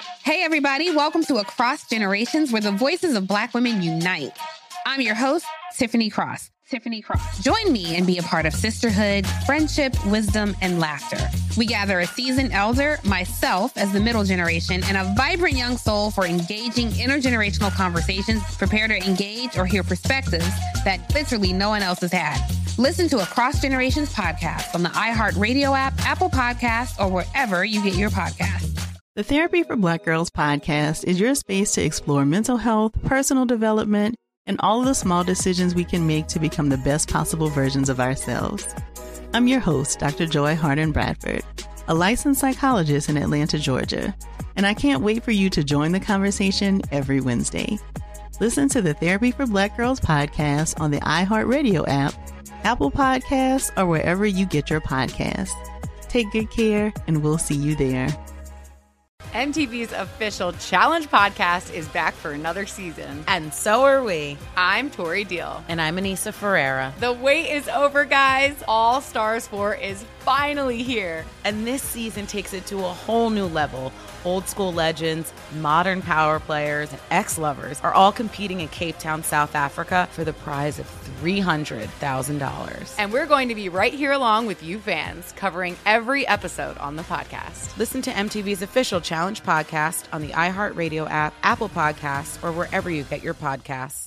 Hey, everybody. Welcome to Across Generations, where the voices of Black women unite. I'm your host, Tiffany Cross. Join me and be a part of sisterhood, friendship, wisdom, and laughter. We gather a seasoned elder, myself as the middle generation, and a vibrant young soul for engaging intergenerational conversations. Prepare to engage or hear perspectives that literally no one else has had. Listen to Across Generations podcast on the iHeartRadio app, Apple Podcasts, or wherever you get your podcasts. The Therapy for Black Girls podcast is your space to explore mental health, personal development, and all of the small decisions we can make to become the best possible versions of ourselves. I'm your host, Dr. Joy Harden Bradford, a licensed psychologist in Atlanta, Georgia, and I can't wait for you to join the conversation every Wednesday. Listen to the Therapy for Black Girls podcast on the iHeartRadio app, Apple Podcasts, or wherever you get your podcasts. Take good care, and we'll see you there. MTV's official Challenge podcast is back for another season. And so are we. I'm Tori Deal. And I'm Anissa Ferreira. The wait is over, guys. All Stars 4 is finally here. And this season takes it to a whole new level. Old school legends, modern power players, and ex-lovers are all competing in Cape Town, South Africa for the prize of $300,000. And we're going to be right here along with you fans, covering every episode on the podcast. Listen to MTV's official Challenge podcast on the iHeartRadio app, Apple Podcasts, or wherever you get your podcasts.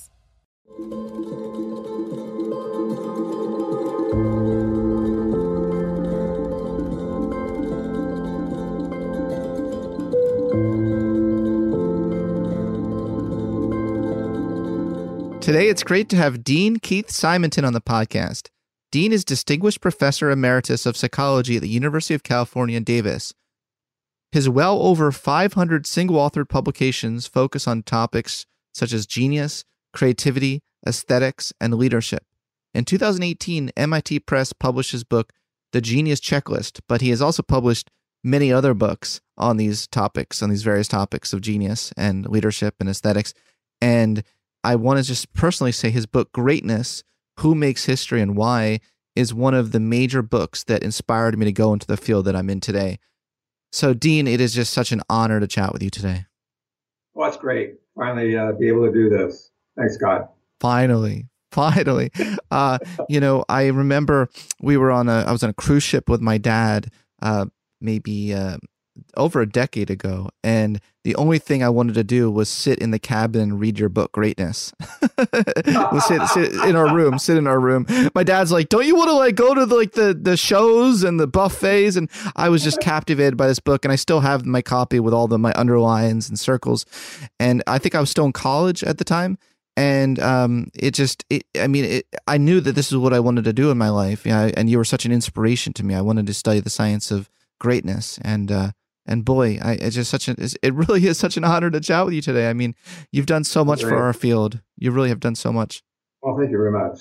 Today, it's great to have Dean Keith Simonton on the podcast. Dean is Distinguished Professor Emeritus of Psychology at the University of California, Davis. His well over 500 single-authored publications focus on topics such as genius, creativity, aesthetics, and leadership. In 2018, MIT Press published his book, The Genius Checklist, but he has also published many other books on these topics, on these various topics of genius and leadership and aesthetics. And I want to just personally say his book, Greatness, Who Makes History and Why, is one of the major books that inspired me to go into the field that I'm in today. So, Dean, it is just such an honor to chat with you today. Well, that's great. Finally, be able to do this. Thanks, God. Finally. I remember I was on a cruise ship with my dad, maybe over a decade ago, and the only thing I wanted to do was sit in the cabin and read your book, Greatness. sit in our room. My dad's like, "Don't you want to go to the shows and the buffets?" And I was just captivated by this book, and I still have my copy with all my underlines and circles. And I think I was still in college at the time, and I knew that this is what I wanted to do in my life. Yeah, and you were such an inspiration to me. I wanted to study the science of greatness, and boy, it really is such an honor to chat with you today. I mean, you've done so much for our field. You really have done so much. Well, thank you very much.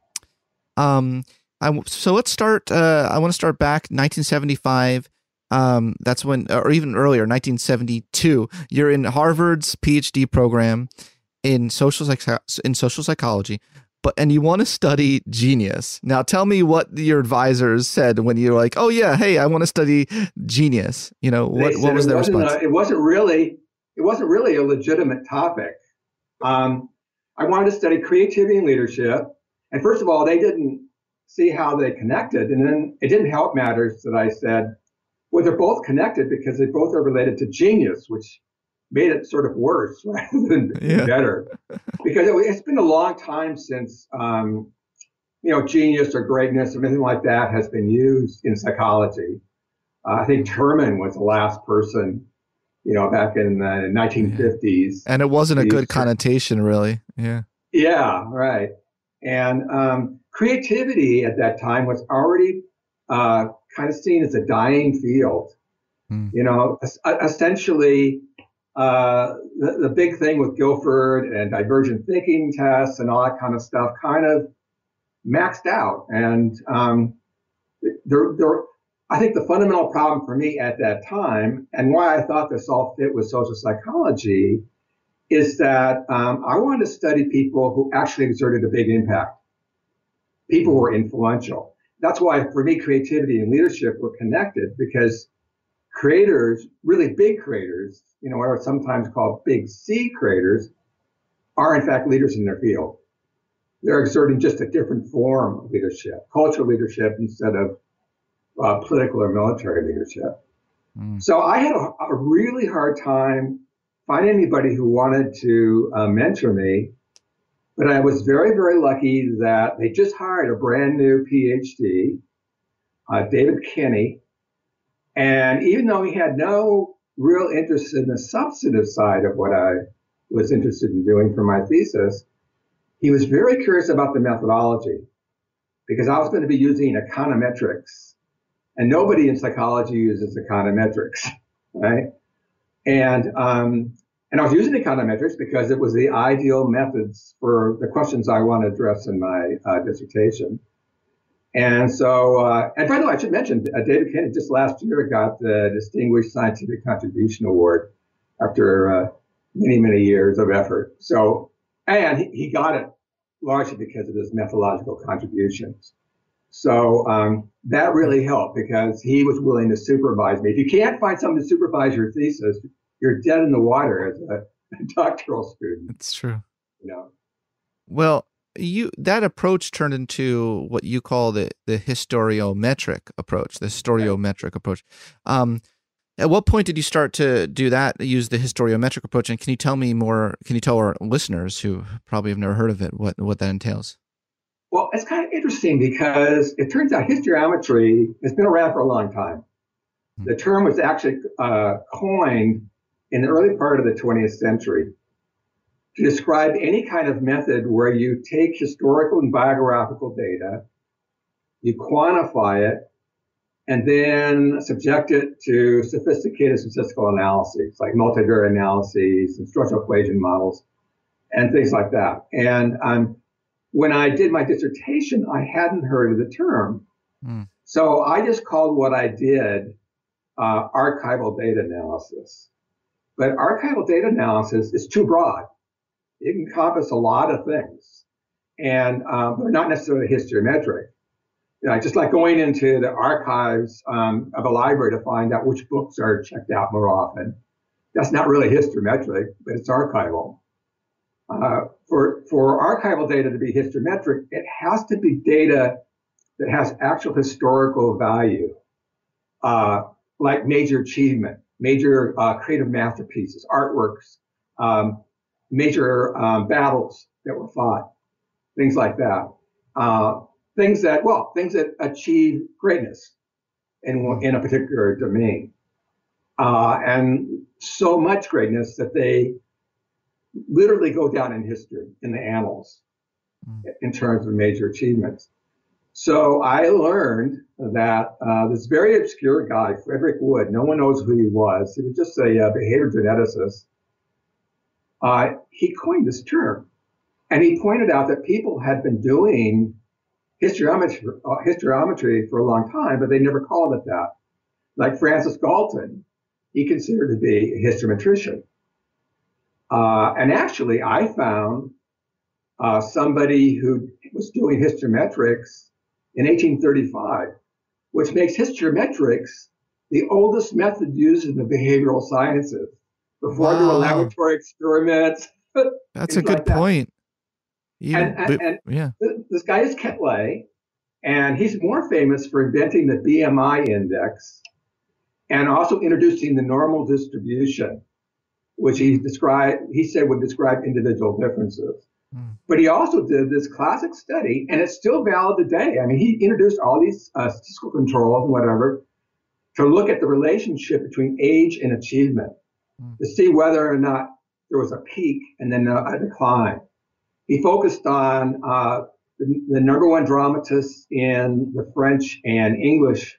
So let's start. I want to start back 1975. That's when, or even earlier, 1972. You're in Harvard's PhD program in social psychology. And you want to study genius. Now, tell me what your advisors said when you were like, "Oh yeah, hey, I want to study genius." What was their response? It wasn't really a legitimate topic. I wanted to study creativity and leadership, and first of all, they didn't see how they connected, and then it didn't help matters that I said, well, they're both connected because they both are related to genius, which made it sort of worse rather than better, because it's been a long time since genius or greatness or anything like that has been used in psychology. I think Terman was the last person, back in the 1950s. And it wasn't a good connotation, really. Yeah, right. And creativity at that time was already kind of seen as a dying field. Essentially. The big thing with Guilford and divergent thinking tests and all that kind of stuff kind of maxed out. And I think the fundamental problem for me at that time, and why I thought this all fit with social psychology, is that I wanted to study people who actually exerted a big impact. People who were influential. That's why, for me, creativity and leadership were connected, because creators, really big creators, what are sometimes called big C creators, are in fact leaders in their field. They're exerting just a different form of leadership, cultural leadership instead of political or military leadership. So I had a really hard time finding anybody who wanted to mentor me, but I was very, very lucky that they just hired a brand new PhD, David Kinney. And even though he had no real interest in the substantive side of what I was interested in doing for my thesis, he was very curious about the methodology, because I was going to be using econometrics. And nobody in psychology uses econometrics, right? And I was using econometrics because it was the ideal methods for the questions I want to address in my dissertation. And so, and by the way, I should mention, David Kinney just last year got the Distinguished Scientific Contribution Award after many, many years of effort. So, and he got it largely because of his methodological contributions. So that really helped, because he was willing to supervise me. If you can't find someone to supervise your thesis, you're dead in the water as a doctoral student. It's true. Well, that approach turned into what you call the historiometric approach, approach. At what point did you start to do that, use the historiometric approach? And can you tell our listeners who probably have never heard of it, what that entails? Well, it's kind of interesting, because it turns out historiometry has been around for a long time. The term was actually coined in the early part of the 20th century to describe any kind of method where you take historical and biographical data, you quantify it, and then subject it to sophisticated statistical analyses, like multivariate analyses and structural equation models and things like that. And when I did my dissertation, I hadn't heard of the term. So I just called what I did archival data analysis. But archival data analysis is too broad. It encompasses a lot of things, and they're not necessarily historiometric. Just like going into the archives of a library to find out which books are checked out more often. That's not really historiometric, but it's archival. For archival data to be historiometric, it has to be data that has actual historical value, like major achievement, major creative masterpieces, artworks, major battles that were fought, things like that. Things that achieve greatness in a particular domain, and so much greatness that they literally go down in history, in the annals, in terms of major achievements. So I learned that this very obscure guy, Frederick Wood, no one knows who he was. He was just a behavior geneticist. He coined this term, and he pointed out that people had been doing historiometry for a long time, but they never called it that. Like Francis Galton, he considered to be a historiometrician. And actually, I found somebody who was doing historiometrics in 1835, which makes historiometrics the oldest method used in the behavioral sciences. Before there were laboratory experiments. That's a good point. This guy is Quetelet, and he's more famous for inventing the BMI index and also introducing the normal distribution, which he said would describe individual differences. But he also did this classic study, and it's still valid today. I mean, he introduced all these statistical controls and whatever to look at the relationship between age and achievement, to see whether or not there was a peak and then a decline. He focused on the number one dramatists in the French and English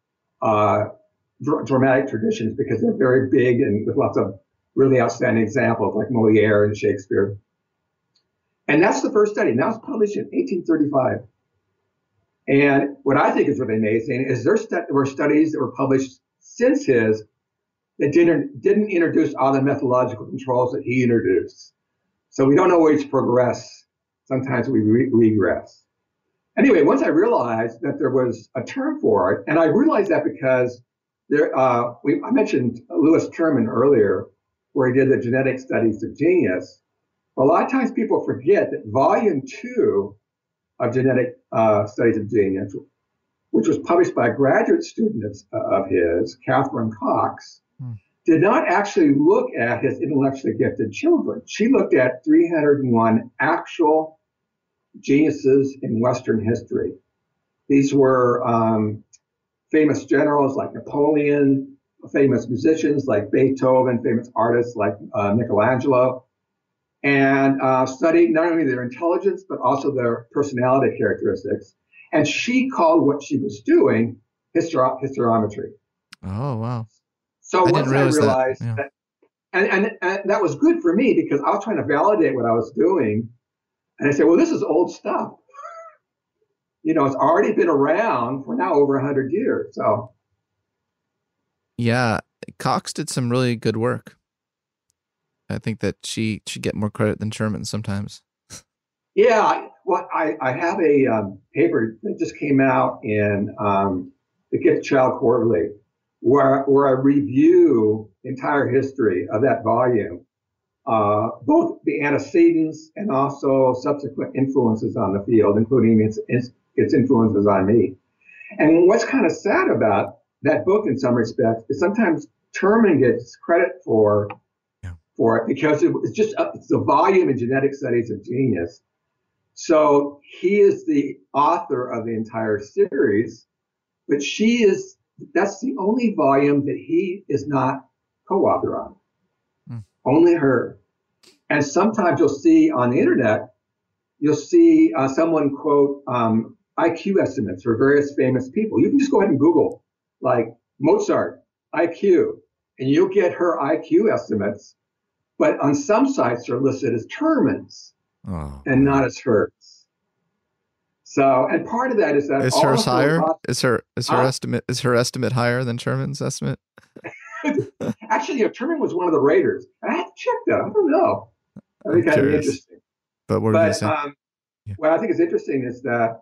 dramatic traditions, because they're very big and with lots of really outstanding examples like Molière and Shakespeare. And that's the first study. And that was published in 1835. And what I think is really amazing is there were studies that were published since his that didn't introduce all the methodological controls that he introduced. So we don't always progress. Sometimes we regress. Anyway, once I realized that there was a term for it, and I realized that because I mentioned Lewis Terman earlier, where he did the genetic studies of genius. A lot of times people forget that volume 2 of genetic studies of genius, which was published by a graduate student of his, Catherine Cox, did not actually look at his intellectually gifted children. She looked at 301 actual geniuses in Western history. These were famous generals like Napoleon, famous musicians like Beethoven, famous artists like Michelangelo, and studied not only their intelligence, but also their personality characteristics. And she called what she was doing hysterometry. Oh, wow. So I once I realized that, that and that was good for me because I was trying to validate what I was doing. And I said, well, this is old stuff. It's already been around for now over 100 years. So, yeah, Cox did some really good work. I think that she should get more credit than Terman sometimes. Yeah, well, I have a paper that just came out in the Gift Child Quarterly, where I review the entire history of that volume, both the antecedents and also subsequent influences on the field, including its influences on me. And what's kind of sad about that book in some respects is sometimes Terman gets credit for it because it's the volume in genetic studies of genius. So he is the author of the entire series, but that's the only volume that he is not co-author on. Only her. And sometimes you'll see on the internet, someone quote IQ estimates for various famous people. You can just go ahead and Google like Mozart IQ, and you'll get her IQ estimates. But on some sites they're listed as Terman's and not as hers. So, and part of that is that is hers higher? Is her estimate higher than Terman's estimate? Actually, Terman was one of the raters. I have to check that. I don't know. I think that'd be interesting. But what are you saying? What I think is interesting is that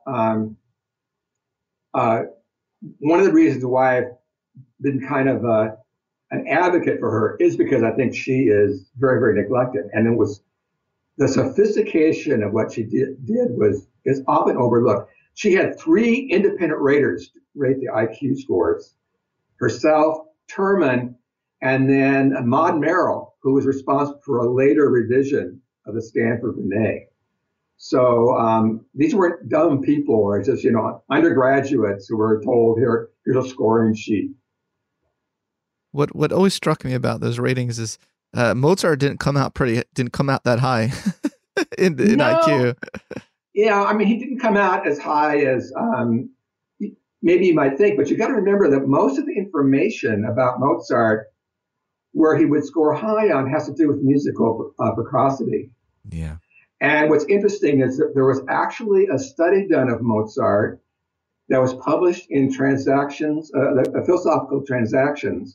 one of the reasons why I've been kind of an advocate for her is because I think she is very, very neglected. And it was the sophistication of what she is often overlooked. She had 3 independent raters rate the IQ scores: herself, Terman, and then Maud Merrill, who was responsible for a later revision of the Stanford Binet. So these weren't dumb people, or just undergraduates who were told, here's a scoring sheet. What always struck me about those ratings is Mozart didn't come out that high in IQ. Yeah, I mean, he didn't come out as high as maybe you might think, but you got to remember that most of the information about Mozart, where he would score high on, has to do with musical precocity. Yeah. And what's interesting is that there was actually a study done of Mozart that was published in the Philosophical Transactions,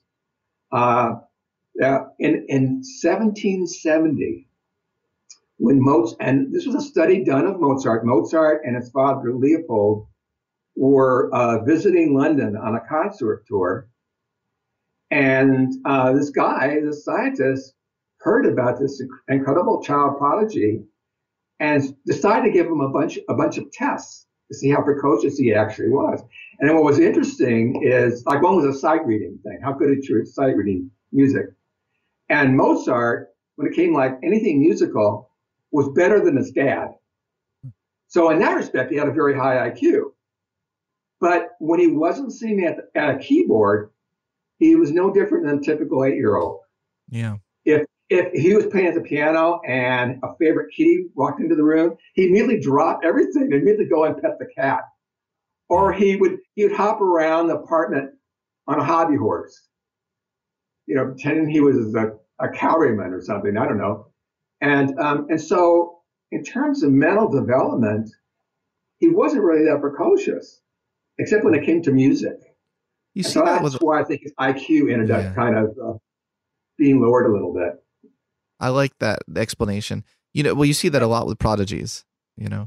in 1770, when and this was a study done of Mozart. Mozart and his father Leopold were visiting London on a concert tour, and this scientist, heard about this incredible child prodigy, and decided to give him a bunch of tests to see how precocious he actually was. And then what was interesting is, like, one was a sight reading thing. How good is your sight reading music? And Mozart, when it came like anything musical, was better than his dad. So in that respect, he had a very high IQ. But when he wasn't sitting at a keyboard, he was no different than a typical 8-year-old. Yeah. If he was playing at the piano and a favorite kitty walked into the room, he'd immediately drop everything and immediately go and pet the cat. Or he would hop around the apartment on a hobby horse, pretending he was a cavalryman or something. I don't know. And so in terms of mental development, he wasn't really that precocious, except when it came to music. So that's why I think his IQ ended up kind of being lowered a little bit. I like that explanation. You see that a lot with prodigies, Yeah.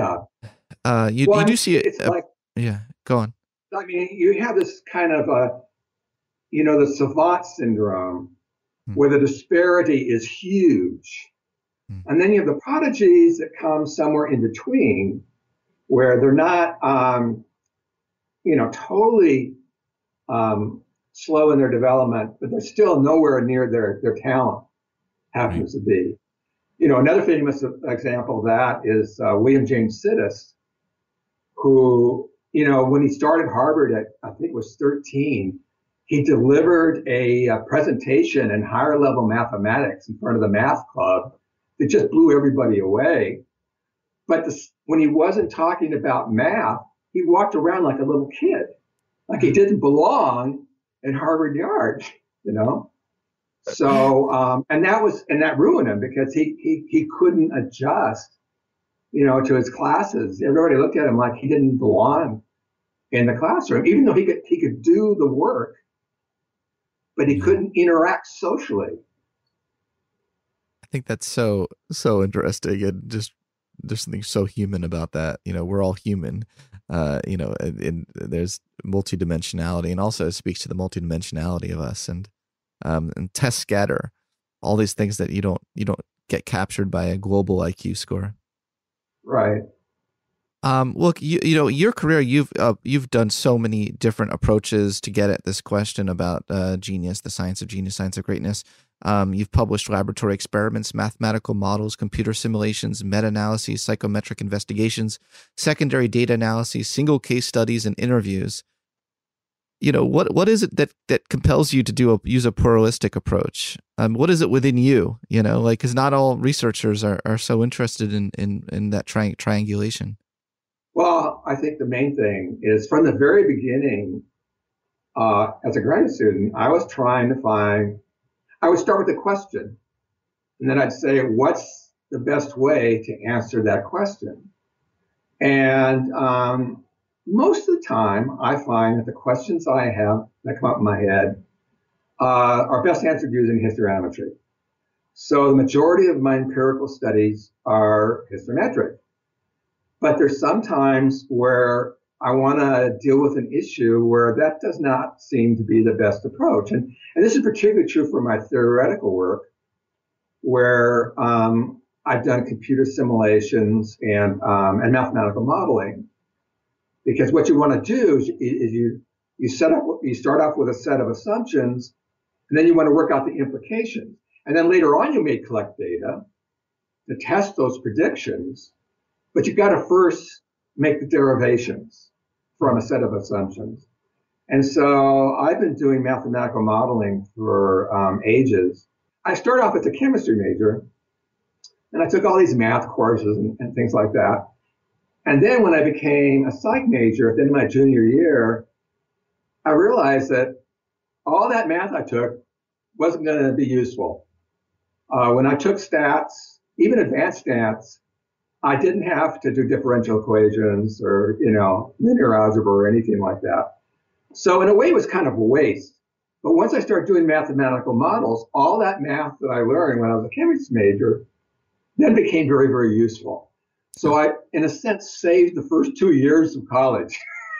You do see it. It's like, yeah, go on. I mean, you have this kind of the savant syndrome, where the disparity is huge. And then you have the prodigies that come somewhere in between, where they're not, totally slow in their development, but they're still nowhere near their talent happens to be. Another famous example of that is William James Sidis, who, when he started Harvard at, I think it was 13, he delivered a presentation in higher level mathematics in front of the math club that just blew everybody away. But when he wasn't talking about math, he walked around like a little kid, like he didn't belong in Harvard Yard, So, and that ruined him because he couldn't adjust, to his classes. Everybody looked at him like he didn't belong in the classroom, even though he could do the work, but he couldn't interact socially. I think that's so interesting, and just there's something so human about that. We're all human, and there's multidimensionality, and also it speaks to the multidimensionality of us, and test scatter, all these things that you don't get captured by a global IQ score. Right. Look, your career, you've done so many different approaches to get at this question about genius, the science of genius, science of greatness. You've published laboratory experiments, mathematical models, computer simulations, meta-analyses, psychometric investigations, secondary data analyses, single case studies, and interviews. What is it that compels you to use a pluralistic approach? What is it within you? Because not all researchers are so interested in that triangulation. Well, I think the main thing is from the very beginning, as a graduate student, I was trying to I would start with a question, and then I'd say, what's the best way to answer that question? And most of the time, I find that the questions I have that come up in my head are best answered using hysterometry. So the majority of my empirical studies are hysterometric. But there's some times where I want to deal with an issue where that does not seem to be the best approach. And this is particularly true for my theoretical work, where I've done computer simulations and mathematical modeling. Because what you want to do is you start off with a set of assumptions, and then you want to work out the implications. And then later on, you may collect data to test those predictions. But you've got to first make the derivations from a set of assumptions. And so I've been doing mathematical modeling for ages. I started off as a chemistry major, and I took all these math courses and things like that. And then when I became a psych major at the end of my junior year, I realized that all that math I took wasn't going to be useful. When I took stats, even advanced stats, I didn't have to do differential equations or, linear algebra or anything like that. So in a way, it was kind of a waste. But once I started doing mathematical models, all that math that I learned when I was a chemistry major then became very, very useful. So I, in a sense, saved the first 2 years of college.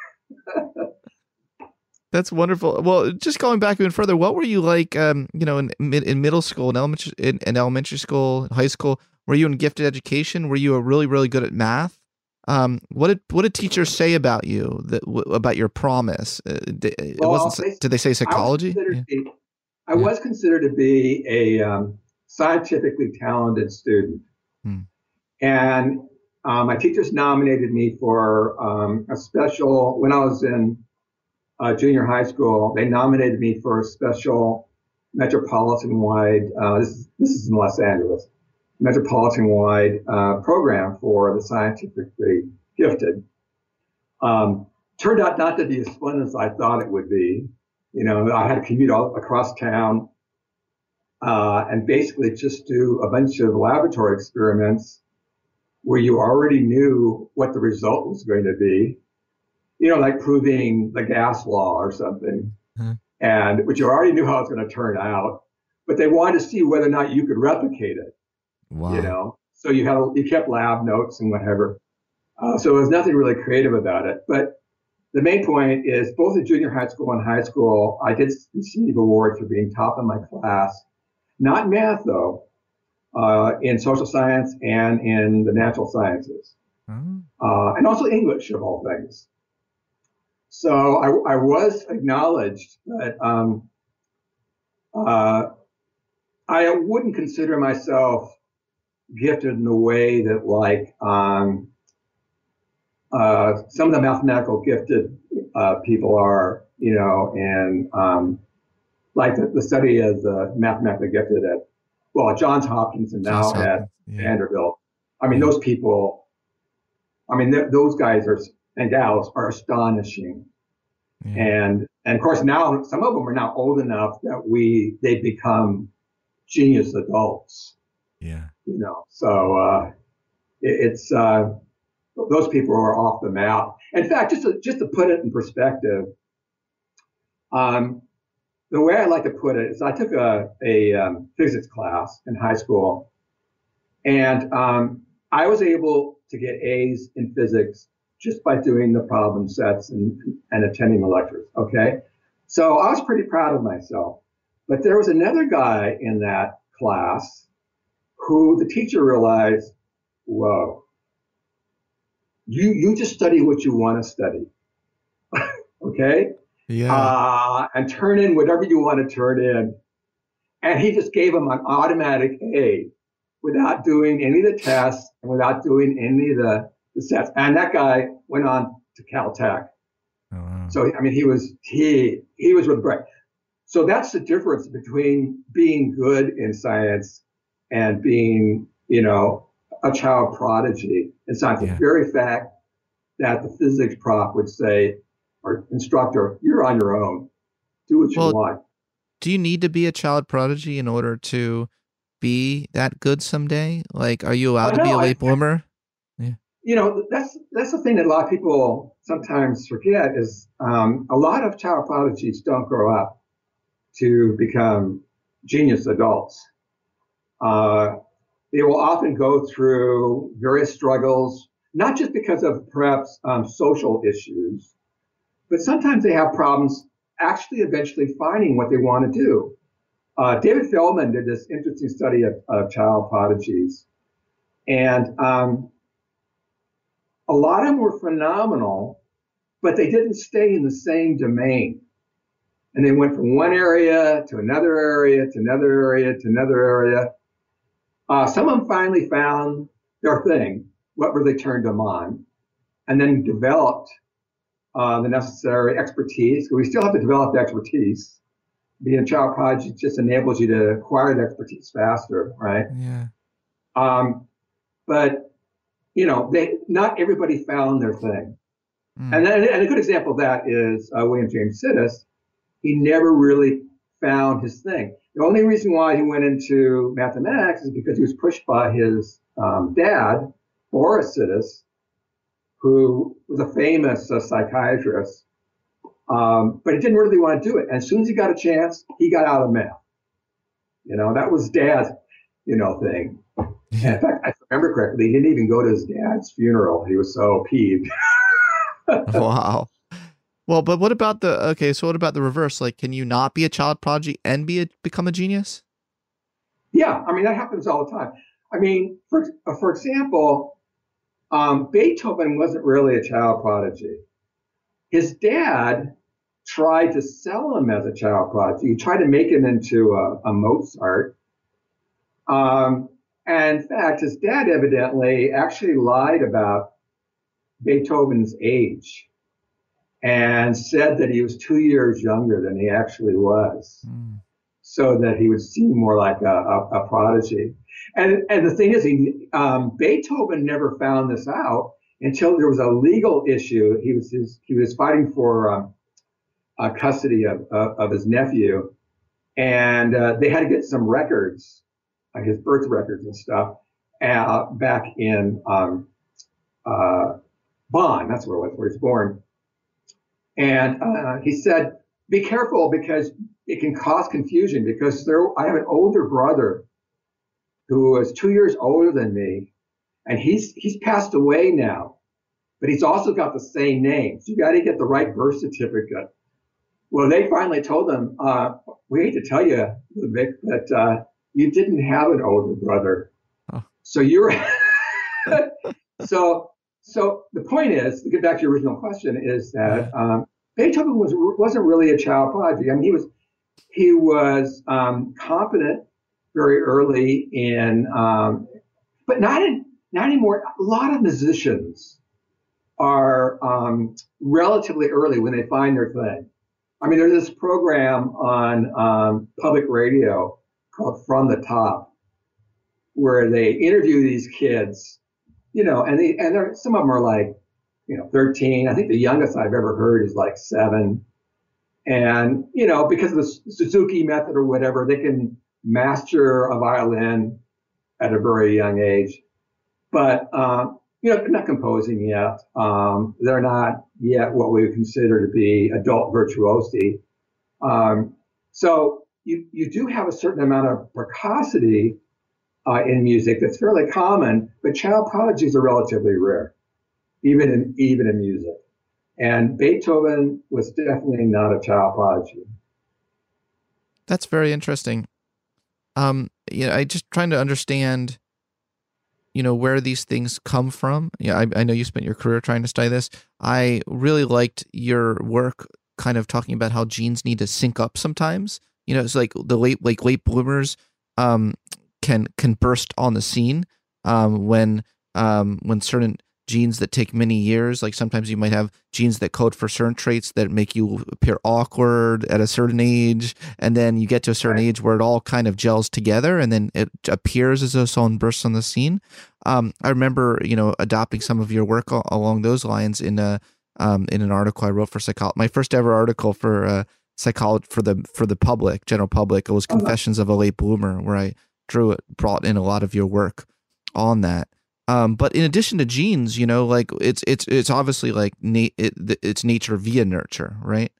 That's wonderful. Well, just going back even further, what were you like, in middle school, in elementary school, high school? Were you in gifted education? Were you really, really good at math? What did teachers say about you, about your promise? Did they say psychology? I was considered to be a scientifically talented student. And my teachers nominated me for a special, when I was in junior high school, they nominated me for a special metropolitan-wide, this is in Los Angeles, metropolitan-wide program for the scientifically gifted. Turned out not to be as fun as I thought it would be. I had to commute all across town and basically just do a bunch of laboratory experiments where you already knew what the result was going to be, like proving the gas law or something, which you already knew how it's going to turn out, but they wanted to see whether or not you could replicate it. Wow. So you kept lab notes and whatever. So there was nothing really creative about it. But the main point is both in junior high school and high school, I did receive awards for being top in my class. Not in math, though, in social science and in the natural sciences, and also English, of all things. So I was acknowledged, but I wouldn't consider myself gifted in the way that, like, some of the mathematical gifted people are, and like the study as mathematically gifted at Johns Hopkins and now at Vanderbilt. I mean, those people, those guys and gals are astonishing. Yeah. And of course now some of them are now old enough that they've become genius adults. Yeah. So it's those people are off the map. In fact, just to put it in perspective, the way I like to put it is I took a physics class in high school, and I was able to get A's in physics just by doing the problem sets and attending the lectures, okay? So I was pretty proud of myself. But there was another guy in that class who the teacher realized, whoa, you just study what you want to study, okay? Yeah. And turn in whatever you want to turn in. And he just gave him an automatic A without doing any of the tests and without doing any of the sets. And that guy went on to Caltech. Oh, wow. So, he was really bright. So that's the difference between being good in science and being, a child prodigy in science. Yeah. The very fact that the physics prof would say, or instructor, you're on your own. Do what you want. Do you need to be a child prodigy in order to be that good someday? Like, are you allowed to be a late bloomer? Yeah. That's the thing that a lot of people sometimes forget is a lot of child prodigies don't grow up to become genius adults. They will often go through various struggles, not just because of perhaps social issues, but sometimes they have problems actually eventually finding what they want to do. David Feldman did this interesting study of child prodigies. And a lot of them were phenomenal, but they didn't stay in the same domain. And they went from one area to another area, to another area, to another area. Some of them finally found their thing, what really turned them on, and then developed the necessary expertise. We still have to develop the expertise. Being a child prodigy just enables you to acquire the expertise faster, right? Yeah. But not everybody found their thing. And a good example of that is William James Sidis. He never really found his thing. The only reason why he went into mathematics is because he was pushed by his dad, Boris Sidis, who was a famous psychiatrist, but he didn't really want to do it. And as soon as he got a chance, he got out of math. That was dad's, thing. And in fact, I remember correctly, he didn't even go to his dad's funeral. He was so peeved. Wow. Well, but what about what about the reverse? Like, can you not be a child prodigy and become a genius? Yeah, that happens all the time. For example, Beethoven wasn't really a child prodigy. His dad tried to sell him as a child prodigy. He tried to make him into a Mozart. And in fact, his dad evidently actually lied about Beethoven's age and said that he was 2 years younger than he actually was, so that he would seem more like a prodigy. And the thing is, Beethoven never found this out until there was a legal issue. He was fighting for custody of his nephew, and they had to get some records, his birth records and stuff, back in Bonn. That's where it was, where he was born. And he said, "Be careful because it can cause confusion. Because I have an older brother who is 2 years older than me, and he's passed away now. but he's also got the same name. So you got to get the right birth certificate. Well, they finally told him, we hate to tell you, Vic, but you didn't have an older brother. Oh. So you're so the point is, to get back to your original question, is that Beethoven wasn't really a child prodigy. I mean, he was competent very early in, but not anymore. A lot of musicians are relatively early when they find their thing. I mean, there's this program on public radio called From the Top, where they interview these kids, and some of them are like, 13. I think the youngest I've ever heard is like 7. And, because of the Suzuki method or whatever, they can master a violin at a very young age. But, they're not composing yet. They're not yet what we would consider to be adult virtuosi. So you do have a certain amount of precocity in music that's fairly common, but child prodigies are relatively rare, even in music. And Beethoven was definitely not a child prodigy. That's very interesting. I just trying to understand, where these things come from. Yeah, I know you spent your career trying to study this. I really liked your work kind of talking about how genes need to sync up sometimes. It's like the late bloomers can burst on the scene when certain genes that take many years, like sometimes you might have genes that code for certain traits that make you appear awkward at a certain age, and then you get to a certain age where it all kind of gels together, and then it appears as though someone bursts on the scene. I remember, adopting some of your work along those lines in an article I wrote for Psychology. My first ever article for Psychology for the public, general public. It was Confessions of a Late Bloomer, where I brought in a lot of your work on that. But in addition to genes, it's obviously like it's nature via nurture, right?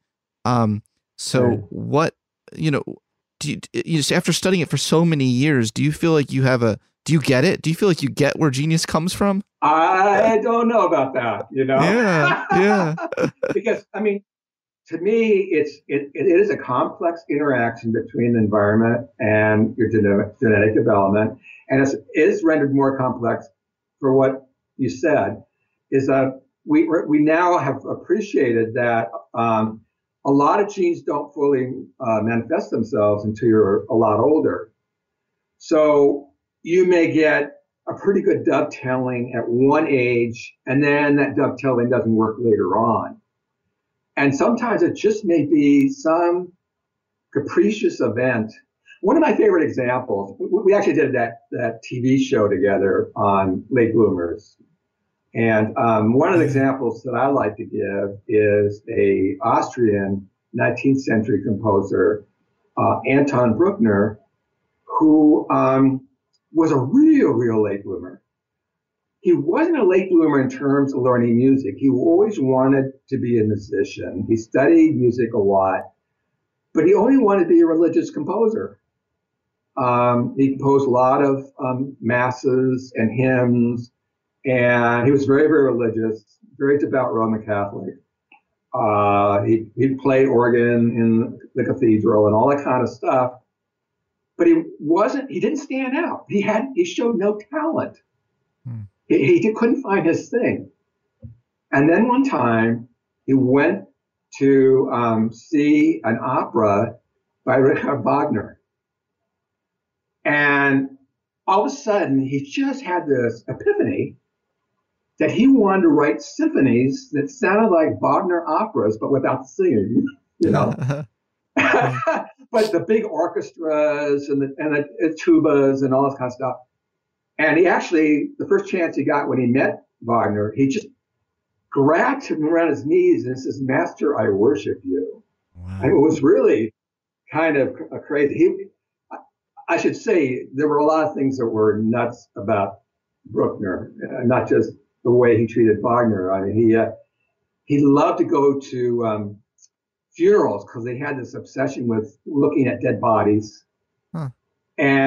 What, do you after studying it for so many years, do you feel like do you get it? Do you feel like you get where genius comes from? I don't know about that, Yeah. Because, I mean, to me, it is a complex interaction between the environment and your genetic development. And it is rendered more complex for what you said, is that we now have appreciated that a lot of genes don't fully manifest themselves until you're a lot older. So you may get a pretty good dovetailing at one age, and then that dovetailing doesn't work later on. And sometimes it just may be some capricious event. One of my favorite examples, we actually did that TV show together on late bloomers. And one of the examples that I like to give is a Austrian 19th century composer, Anton Bruckner, who was a real late bloomer. He wasn't a late bloomer in terms of learning music. He always wanted to be a musician. He studied music a lot, but he only wanted to be a religious composer. He composed a lot of masses and hymns, and he was very, very religious, very devout Roman Catholic. He played organ in the cathedral and all that kind of stuff, but he didn't stand out. He showed no talent. He couldn't find his thing. And then one time he went to see an opera by Richard Wagner. And all of a sudden, he just had this epiphany that he wanted to write symphonies that sounded like Wagner operas, but without the singing, But the big orchestras and the tubas and all this kind of stuff. And he actually, the first chance he got when he met Wagner, he just grabbed him around his knees and says, "Master, I worship you." Wow. And it was really kind of crazy. I should say there were a lot of things that were nuts about Bruckner, not just the way he treated Wagner. I mean, he loved to go to funerals because they had this obsession with looking at dead bodies. Huh.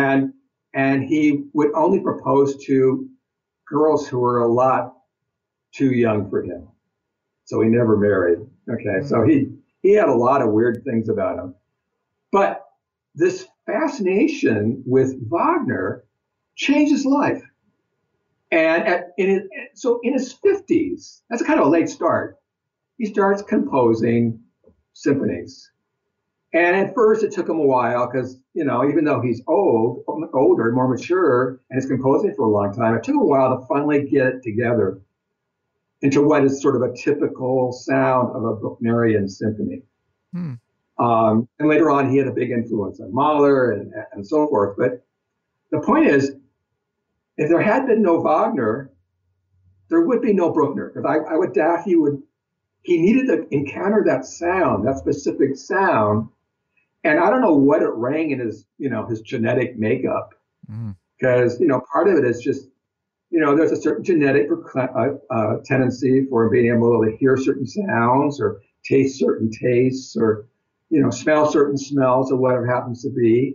And he would only propose to girls who were a lot too young for him. So he never married. Okay. So he had a lot of weird things about him. But this fascination with Wagner changed his life. And so in his 50s, that's kind of a late start, he starts composing symphonies. And at first it took him a while because, even though he's older, more mature, and is composing for a long time, it took him a while to finally get it together into what is sort of a typical sound of a Brucknerian symphony. And later on, he had a big influence on Mahler and so forth. But the point is, if there had been no Wagner, there would be no Bruckner. Because I would doubt he needed to encounter that sound, that specific sound. And I don't know what it rang in his genetic makeup. Because, part of it is just, there's a certain genetic tendency for being able to hear certain sounds or taste certain tastes or, smell certain smells or whatever it happens to be.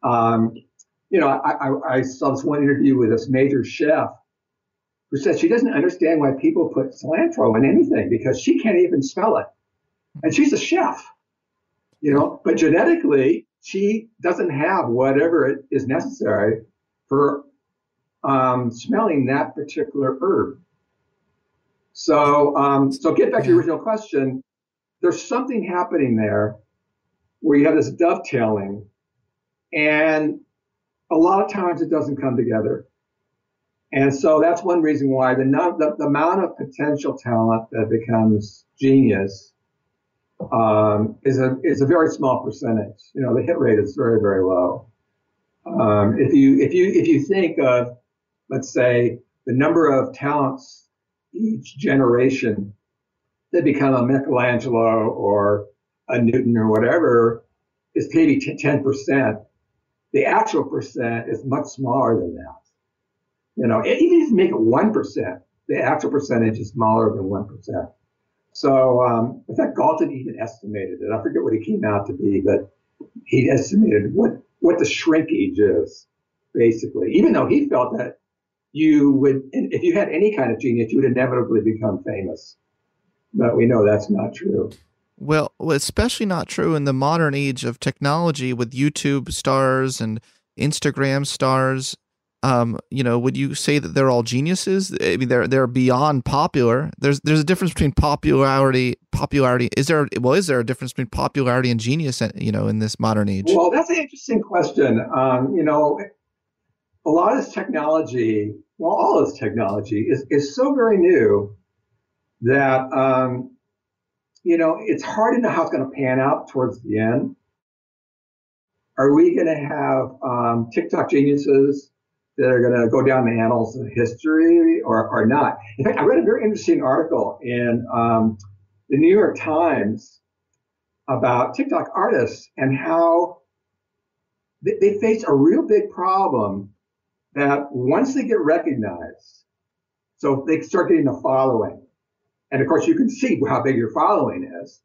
I saw this one interview with this major chef who said she doesn't understand why people put cilantro in anything because she can't even smell it. And she's a chef, but genetically, she doesn't have whatever it is necessary for smelling that particular herb. So get back to your original question. There's something happening there where you have this dovetailing, and a lot of times it doesn't come together. And so that's one reason why the amount of potential talent that becomes genius is a very small percentage. The hit rate is very, very low. If you think of, let's say, the number of talents each generation that become a Michelangelo or a Newton or whatever is maybe 10%. The actual percent is much smaller than that. Even if you make it 1%, the actual percentage is smaller than 1%. So, in fact, Galton even estimated it. I forget what he came out to be, but he estimated what the shrinkage is, basically. Even though he felt that you would, if you had any kind of genius, you would inevitably become famous. But we know that's not true. Well, especially not true in the modern age of technology with YouTube stars and Instagram stars. Would you say that they're all geniuses? I mean, they're beyond popular. There's a difference between popularity. Is there a difference between popularity and genius? In this modern age. Well, that's an interesting question. A lot of this technology, all of this technology is so very new that it's hard to know how it's going to pan out towards the end. Are we going to have TikTok geniuses that are going to go down the annals of history or not? In fact, I read a very interesting article in the New York Times about TikTok artists and how they face a real big problem that once they get recognized, so they start getting a following, and of course you can see how big your following is,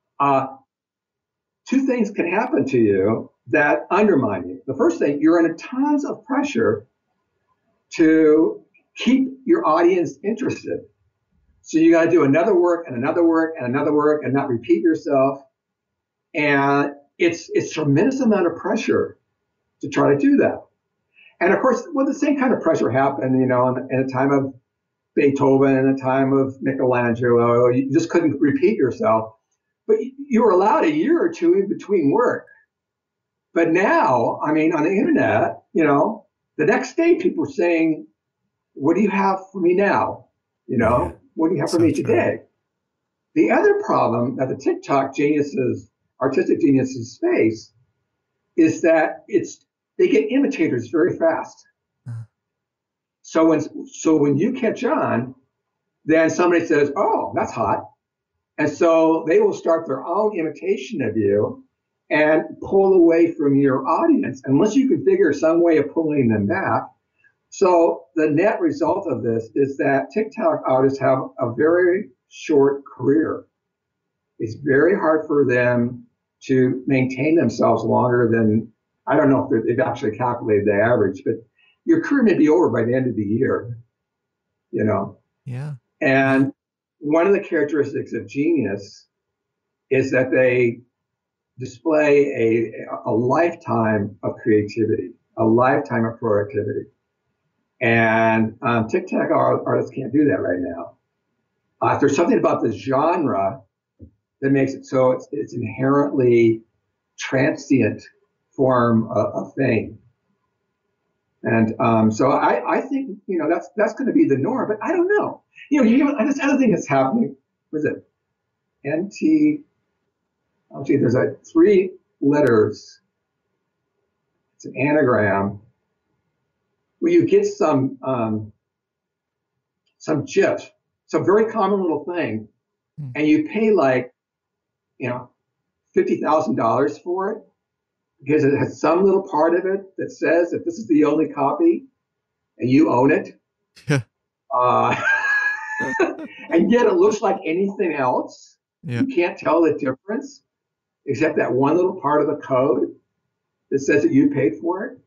two things can happen to you that undermine you. The first thing, you're under tons of pressure to keep your audience interested. So you got to do another work and another work and another work and not repeat yourself. And it's tremendous amount of pressure to try to do that. And of course, the same kind of pressure happened, in a time of Beethoven and a time of Michelangelo. You just couldn't repeat yourself, but you were allowed a year or two in between work. But now, on the internet, the next day people are saying, what do you have for me now? What do you have for me today? The other problem that the TikTok geniuses, artistic geniuses face is that they get imitators very fast. So when you catch on, then somebody says, oh, that's hot. And so they will start their own imitation of you and pull away from your audience unless you can figure some way of pulling them back. So the net result of this is that TikTok artists have a very short career. It's very hard for them to maintain themselves longer than, I don't know if they've actually calculated the average, but your career may be over by the end of the year, Yeah. And one of the characteristics of genius is that they display a lifetime of creativity, a lifetime of productivity. And tic-tac artists can't do that right now. There's something about the genre that makes it so it's inherently transient form of fame. And so I think, that's going to be the norm, but I don't know. This other thing that's happening, was it there's 3 letters. It's an anagram where you get some GIF, some very common little thing, and you pay $50,000 for it because it has some little part of it that says that this is the only copy and you own it. And yet it looks like anything else. Yeah. You can't tell the difference except that one little part of the code that says that you paid for it.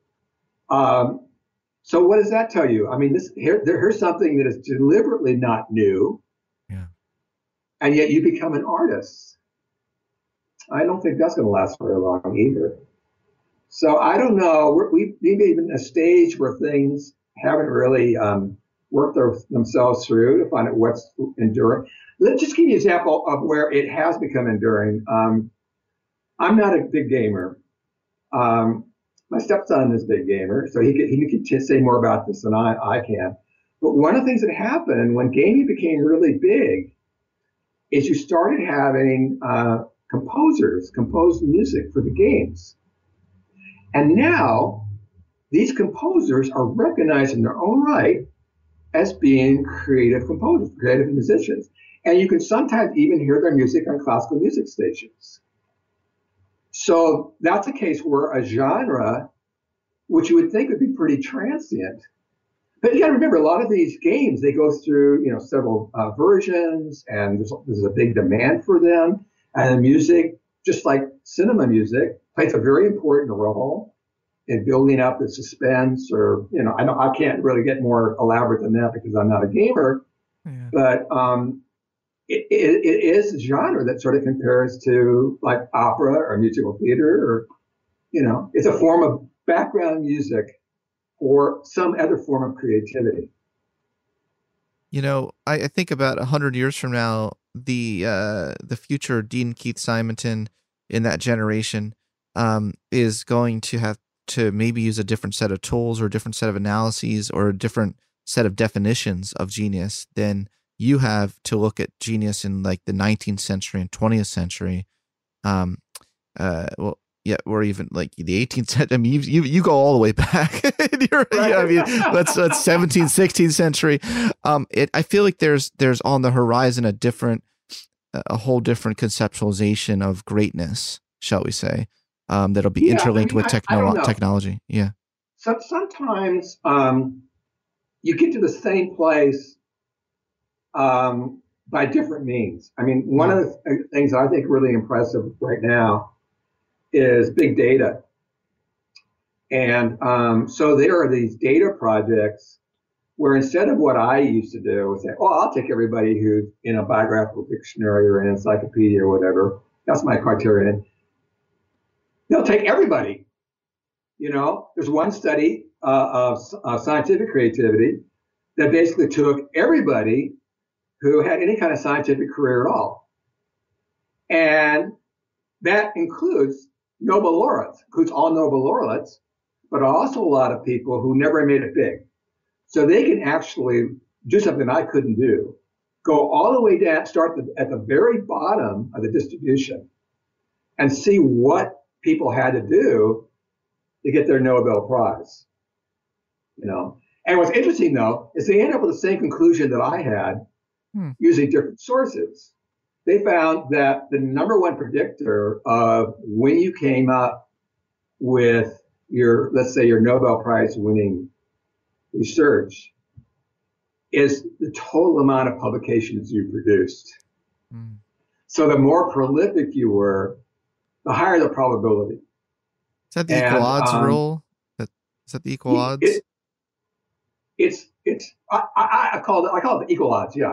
So what does that tell you? I mean, here's something that is deliberately not new. Yeah. And yet you become an artist. I don't think that's going to last very long either. So I don't know. We've even a stage where things haven't really worked themselves through to find out what's enduring. Let's just give you an example of where it has become enduring. I'm not a big gamer. My stepson is a big gamer, so he could say more about this than I can. But one of the things that happened when gaming became really big is you started having composers compose music for the games. And now these composers are recognized in their own right as being creative composers, creative musicians. And you can sometimes even hear their music on classical music stations. So that's a case where a genre, which you would think would be pretty transient, but you got to remember a lot of these games, they go through, several versions, and there's a big demand for them. And the music, just like cinema music, plays a very important role in building up the suspense, or, I can't really get more elaborate than that because I'm not a gamer, but it is a genre that sort of compares to like opera or musical theater, or, it's a form of background music or some other form of creativity. I think about 100 years from now, the future Dean Keith Simonton in that generation is going to have to maybe use a different set of tools or a different set of analyses or a different set of definitions of genius than you have to look at genius in like the 19th century and 20th century. Or even like the 18th century. I mean, you go all the way back. That's 17th, 16th century. I feel like there's on the horizon a whole different conceptualization of greatness, shall we say, that'll be interlinked with technology. Yeah. So sometimes you get to the same place by different means. I mean, one of the things I think really impressive right now is big data. And so there are these data projects where instead of what I used to do was say, I'll take everybody who's in a biographical dictionary or an encyclopedia or whatever. That's my criterion. They'll take everybody. There's one study of scientific creativity that basically took everybody who had any kind of scientific career at all. And that includes Nobel laureates, includes all Nobel laureates, but also a lot of people who never made it big. So they can actually do something I couldn't do. Go all the way down, start at the very bottom of the distribution and see what people had to do to get their Nobel Prize. And what's interesting, though, is they end up with the same conclusion that I had using different sources. They found that the number one predictor of when you came up with let's say your Nobel Prize winning research is the total amount of publications you produced. So the more prolific you were, the higher the probability. Is that the equal odds rule? Is that the equal odds? I call it the equal odds. Yeah.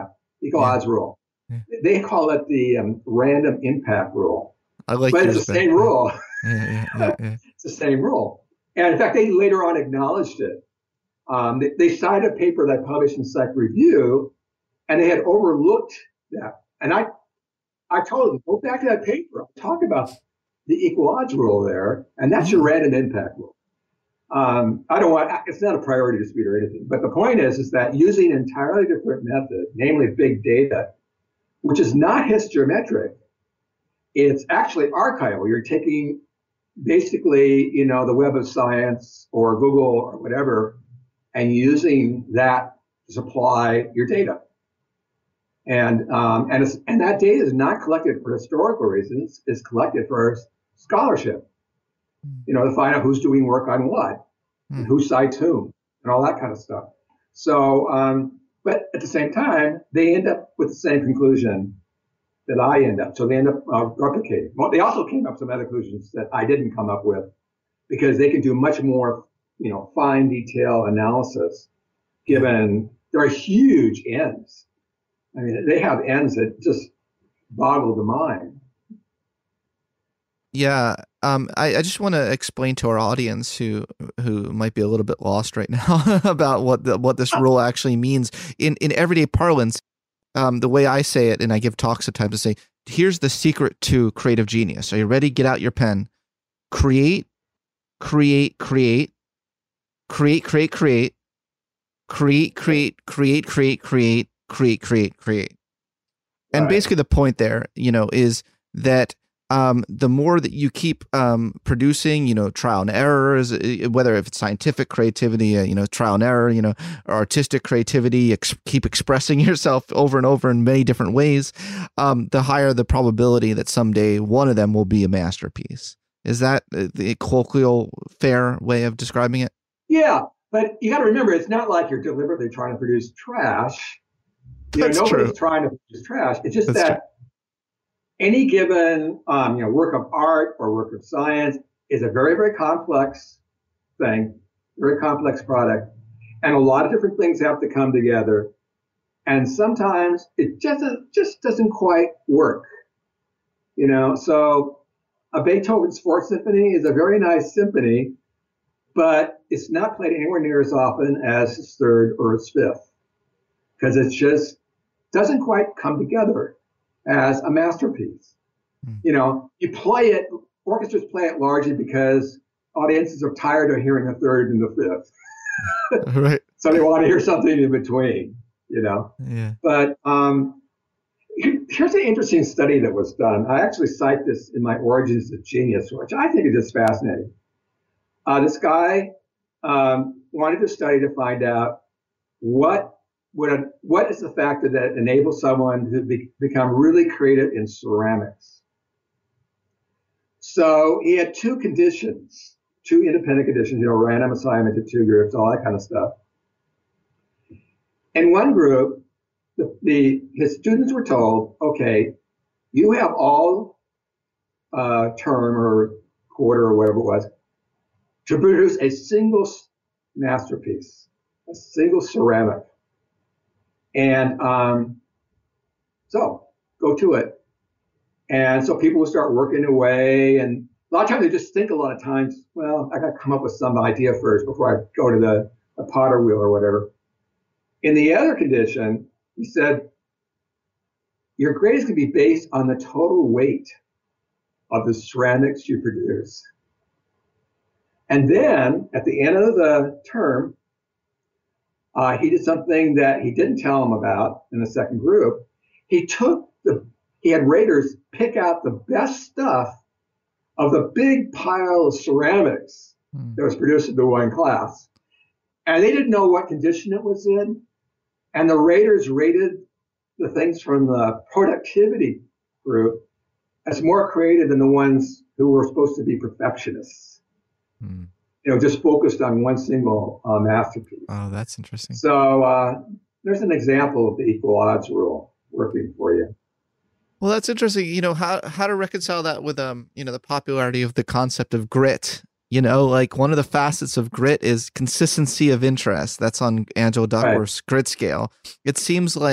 equal odds rule. They call it the random impact rule. I like, but it's the same rule. Yeah. It's the same rule. And in fact, they later on acknowledged it. They cited a paper that I published in Psych Review, and they had overlooked that. And I told them, go back to that paper. Talk about the equal odds rule there, and that's your random impact rule. It's not a priority dispute or anything, but the point is that using an entirely different method, namely big data, which is not histometric, it's actually archival. You're taking basically, the Web of Science or Google or whatever, and using that to supply your data. And that data is not collected for historical reasons. It's collected for scholarship, to find out who's doing work on what, and who cites whom, and all that kind of stuff. So, but at the same time, they end up with the same conclusion that I end up. So they end up replicating. Well, they also came up with some other conclusions that I didn't come up with, because they can do much more, fine detail analysis, given there are huge ends. I mean, they have ends that just boggle the mind. Yeah. I just want to explain to our audience who might be a little bit lost right now about what this rule actually means in everyday parlance. The way I say it, and I give talks at times, to say, here's the secret to creative genius. Are you ready? Get out your pen. Create. And basically the point there, is that the more that you keep producing, trial and errors, whether if it's scientific creativity, trial and error, or artistic creativity, keep expressing yourself over and over in many different ways, the higher the probability that someday one of them will be a masterpiece. Is that the colloquial, fair way of describing it? Yeah, but you got to remember, it's not like you're deliberately trying to produce trash. That's nobody's true. trying to produce trash. It's just That's that true. any given work of art or work of science is a very, very complex thing, very complex product, and a lot of different things have to come together. And sometimes it just doesn't quite work. So a Beethoven's Fourth Symphony is a very nice symphony, but it's not played anywhere near as often as his Third or his Fifth, because it just doesn't quite come together as a masterpiece. You play it, orchestras play it largely because audiences are tired of hearing the third and the fifth. Right. So they want to hear something in between, Yeah. But here's an interesting study that was done. I actually cite this in my Origins of Genius, which I think is just fascinating. This guy wanted to study to find out what is the factor that enables someone to become really creative in ceramics. So he had two independent conditions, random assignment to two groups, all that kind of stuff. In one group, his students were told, okay, you have all term or quarter or whatever it was to produce a single masterpiece, a single ceramic. And so go to it. And so people will start working away. And a lot of times they just think a lot of times, well, I got to come up with some idea first before I go to the potter wheel or whatever. In the other condition, he said, your grade is going to be based on the total weight of the ceramics you produce. And then at the end of the term, he did something that he didn't tell them about in the second group. He had raters pick out the best stuff of the big pile of ceramics that was produced in the one class. And they didn't know what condition it was in. And the raters rated the things from the productivity group as more creative than the ones who were supposed to be perfectionists. Just focused on one single masterpiece. Oh, that's interesting. So there's an example of the equal odds rule working for you. Well, that's interesting. How to reconcile that with the popularity of the concept of grit. Like one of the facets of grit is consistency of interest. That's on Angela Duckworth's grit scale. It seems like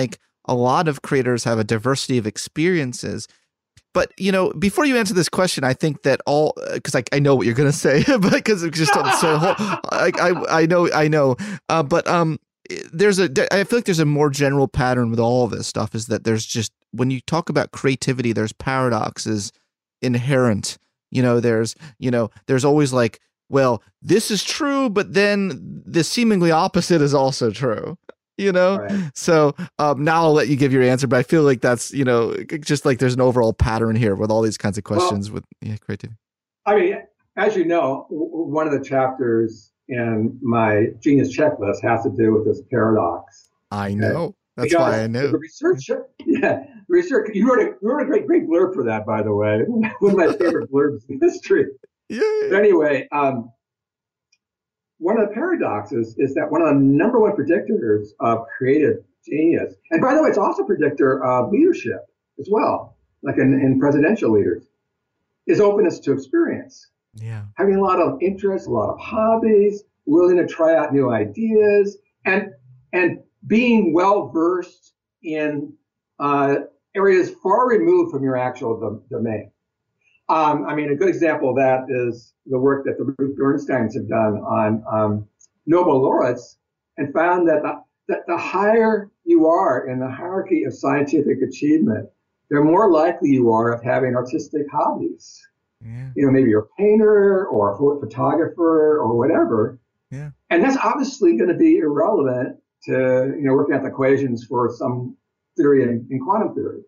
a lot of creators have a diversity of experiences. But, before you answer this question, I think that because I know what you're going to say, but because it's just so I know. But I feel like there's a more general pattern with all of this stuff, is that there's just, when you talk about creativity, there's paradoxes inherent. There's always like, well, this is true, but then the seemingly opposite is also true. Right. So now I'll let you give your answer, but I feel like that's, just like there's an overall pattern here with all these kinds of questions with creativity. I mean, as you know, one of the chapters in my genius checklist has to do with this paradox. I know. That's why I know. The research. You wrote a great blurb for that, by the way. One of my favorite blurbs in history. Yeah. But anyway, one of the paradoxes is that one of the number one predictors of creative genius, and by the way, it's also a predictor of leadership as well, like in presidential leaders, is openness to experience. Yeah. Having a lot of interests, a lot of hobbies, willing to try out new ideas, and being well versed in areas far removed from your actual domain. I mean, a good example of that is the work that the Ruth Bernsteins have done on Nobel laureates, and found that the higher you are in the hierarchy of scientific achievement, the more likely you are of having artistic hobbies. Yeah. Maybe you're a painter or a photographer or whatever. Yeah. And that's obviously going to be irrelevant to working out the equations for some theory in quantum theory.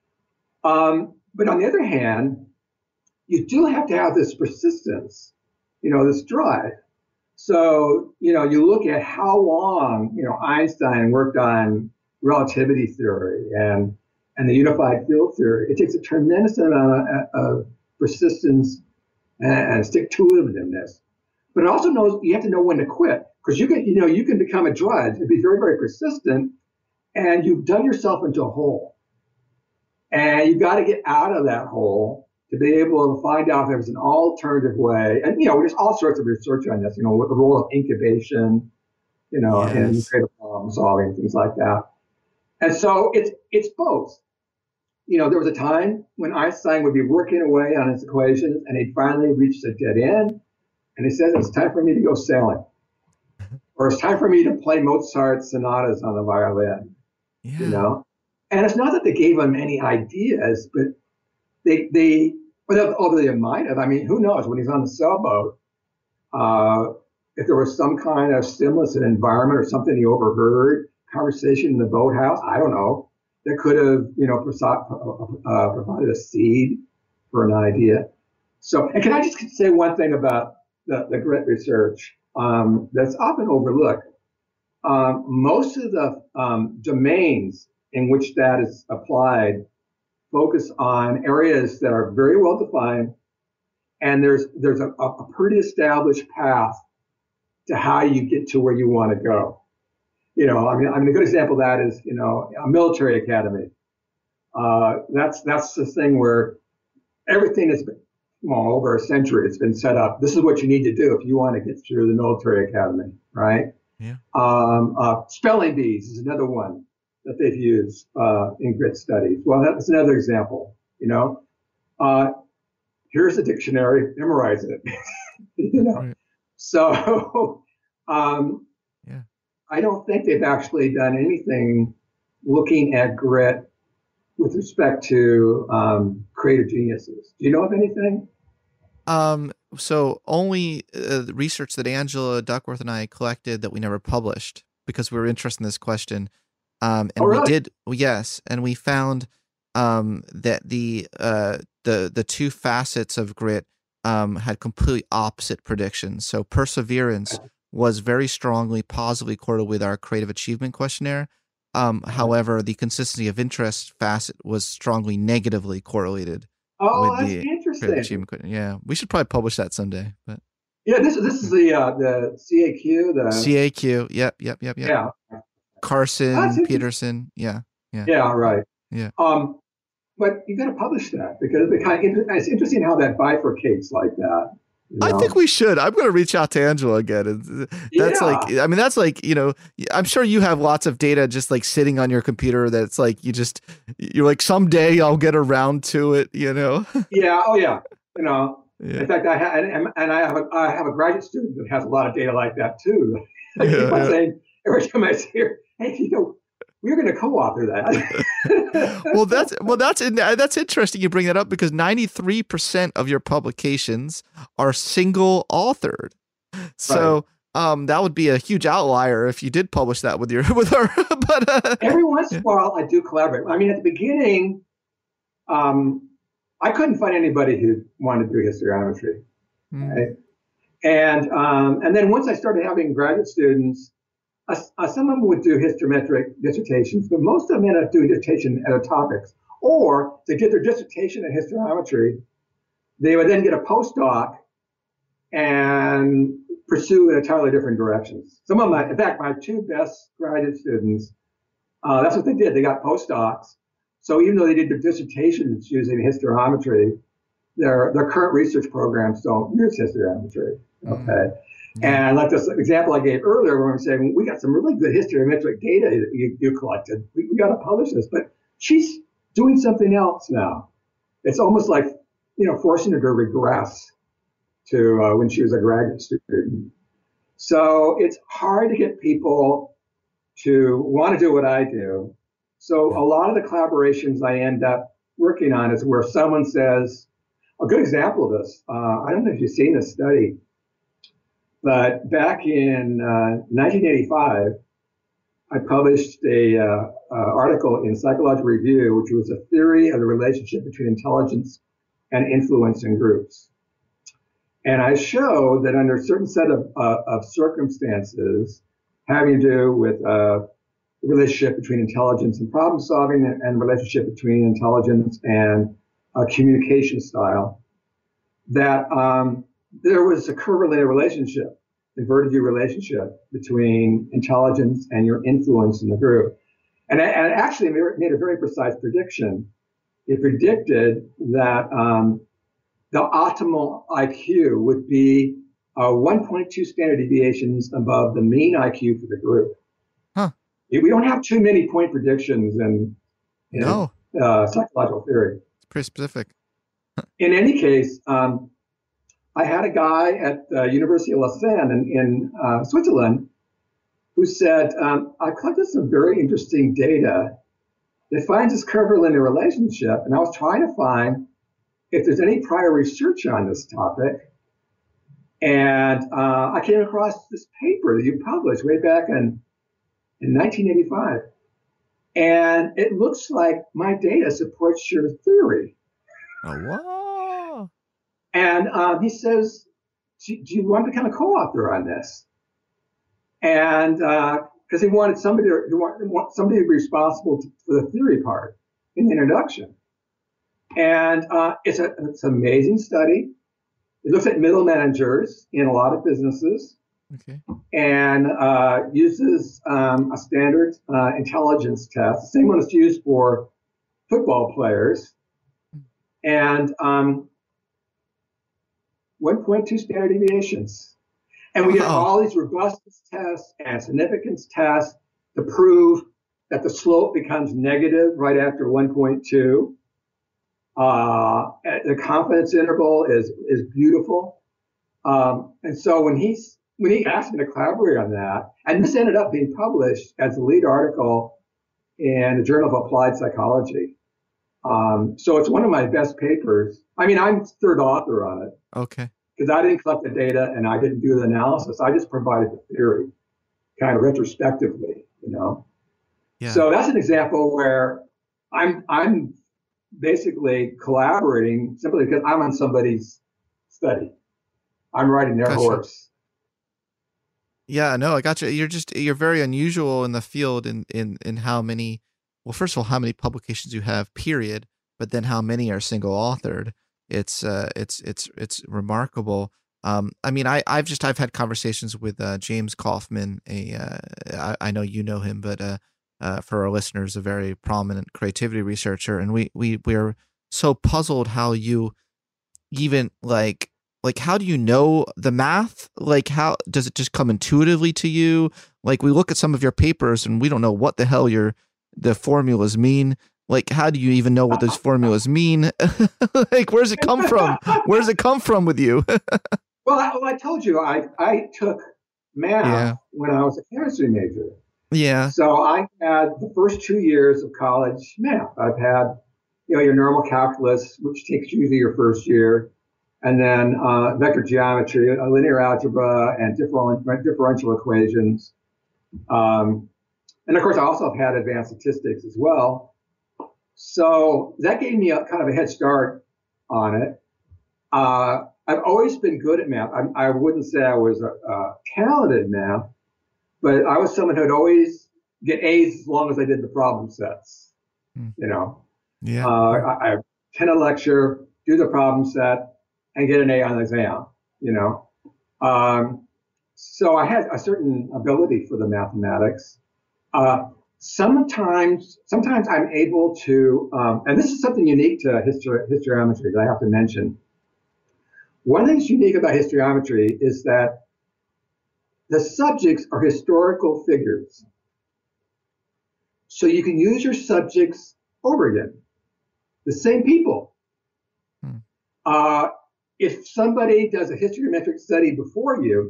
But on the other hand, you do have to have this persistence, this drive. So, you look at how long, Einstein worked on relativity theory and the unified field theory. It takes a tremendous amount of persistence and stick-to-itiveness. But it also knows you have to know when to quit, because you can become a drudge and be very, very persistent, and you've dug yourself into a hole. And you've got to get out of that hole to be able to find out if there's an alternative way. And, there's all sorts of research on this, with the role of incubation, in creative problem solving, things like that. And so it's both. There was a time when Einstein would be working away on his equations, and he'd finally reached a dead end. And he says, it's time for me to go sailing. Or it's time for me to play Mozart's sonatas on the violin, And it's not that they gave him any ideas, but although they might have. I mean, who knows? When he's on the sailboat, if there was some kind of stimulus in environment or something he overheard, conversation in the boathouse, I don't know, that could have, provided a seed for an idea. So, and can I just say one thing about the grit research that's often overlooked? Most of the domains in which that is applied focus on areas that are very well defined, and there's a pretty established path to how you get to where you want to go. I mean, a good example of that is, a military academy. That's the thing where everything has been, over a century, it's been set up. This is what you need to do if you want to get through the military academy, right? Yeah. Spelling bees is another one that they've used in grit studies. Well, that's another example. Here's a dictionary, memorize it. Right. So I don't think they've actually done anything looking at grit with respect to creative geniuses. Do you know of anything? So only the research that Angela Duckworth and I collected that we never published because we were interested in this question. And really? We did, yes, and we found that the two facets of grit had completely opposite predictions. So perseverance was very strongly positively correlated with our creative achievement questionnaire. However, the consistency of interest facet was strongly negatively correlated. Oh, with that's the interesting. creative achievement questionnaire. Yeah, we should probably publish that someday. But yeah, this is the CAQ. The CAQ. Yep. Yeah. Carson, Peterson. Yeah. Yeah. Right. Yeah. But you got to publish that because it's interesting how that bifurcates like that. I think we should. I'm going to reach out to Angela again. That's that's like, I'm sure you have lots of data just like sitting on your computer that's like, you're like, someday I'll get around to it, Yeah. Oh yeah. In fact, I have a graduate student that has a lot of data like that too. I keep on saying every time I see her, hey, we're going to co-author that. that's interesting you bring that up, because 93% of your publications are single authored. So that would be a huge outlier if you did publish that with her. But every once in a while, I do collaborate. I mean, at the beginning, I couldn't find anybody who wanted to do historymetry. Right? And then once I started having graduate students, some of them would do historymetric dissertations, but most of them ended up doing dissertation at topics. Or to get their dissertation in historymetry, they would then get a postdoc and pursue in entirely different directions. Some of them, in fact, my two best graduate students, that's what they did. They got postdocs. So even though they did their dissertations using historymetry, their current research programs don't use historymetry. Okay. And like this example I gave earlier, where I'm saying, we got some really good historymetric data that you collected. We got to publish this, but she's doing something else now. It's almost like, forcing her to regress to when she was a graduate student. So it's hard to get people to want to do what I do. So a lot of the collaborations I end up working on is where someone says, a good example of this, I don't know if you've seen this study, but back in 1985, I published a article in Psychological Review, which was a theory of the relationship between intelligence and influence in groups. And I show that under a certain set of circumstances having to do with the relationship between intelligence and problem solving, and relationship between intelligence and communication style, that there was a curvilinear relationship, inverted U relationship between intelligence and your influence in the group. And actually made a very precise prediction. It predicted that the optimal IQ would be 1.2 standard deviations above the mean IQ for the group. Huh. We don't have too many point predictions in psychological theory. It's pretty specific. In any case, I had a guy at the University of Lausanne in Switzerland who said, I collected some very interesting data that finds this curvilinear relationship, and I was trying to find if there's any prior research on this topic. And I came across this paper that you published way back in 1985. And it looks like my data supports your theory. Oh, wow. And he says, do you want to become a co-author on this? And because he wanted somebody to be responsible for the theory part in the introduction. And it's an amazing study. It looks at middle managers in a lot of businesses. Okay. And uses a standard intelligence test, the same one that's used for football players. And 1.2 standard deviations. And we get all these robustness tests and significance tests to prove that the slope becomes negative right after 1.2. The confidence interval is beautiful. And so when he asked me to collaborate on that, and this ended up being published as the lead article in the Journal of Applied Psychology. So it's one of my best papers. I mean, I'm third author on it. Okay. Because I didn't collect the data and I didn't do the analysis. I just provided the theory, kind of retrospectively, Yeah. So that's an example where I'm basically collaborating simply because I'm on somebody's study. I'm riding their horse. Yeah, no, I got you. You're very unusual in the field in how many, well, first of all, how many publications you have, period, but then how many are single authored. It's remarkable. I mean, I've had conversations with James Kaufman. I know you know him, but for our listeners, a very prominent creativity researcher, and we are so puzzled how you even like like, how do you know the math? Like, how does it just come intuitively to you? Like, we look at some of your papers and we don't know what the hell the formulas mean. Like, how do you even know what those formulas mean? Like, where's it come from? Where's it come from with you? Well, I told you, I took math when I was a chemistry major. Yeah. So I had the first 2 years of college math. I've had, your normal calculus, which takes usually your first year, and then vector geometry, linear algebra, and differential equations. And of course, I also have had advanced statistics as well. So that gave me a kind of a head start on it. I've always been good at math. I wouldn't say I was talented in math, but I was someone who'd always get A's as long as I did the problem sets. Yeah. I attend a lecture, do the problem set, and get an A on the exam. So I had a certain ability for the mathematics. Sometimes I'm able to, and this is something unique to historyometry that I have to mention. One thing that's unique about historyometry is that the subjects are historical figures. So you can use your subjects over again, the same people. If somebody does a historymetric study before you,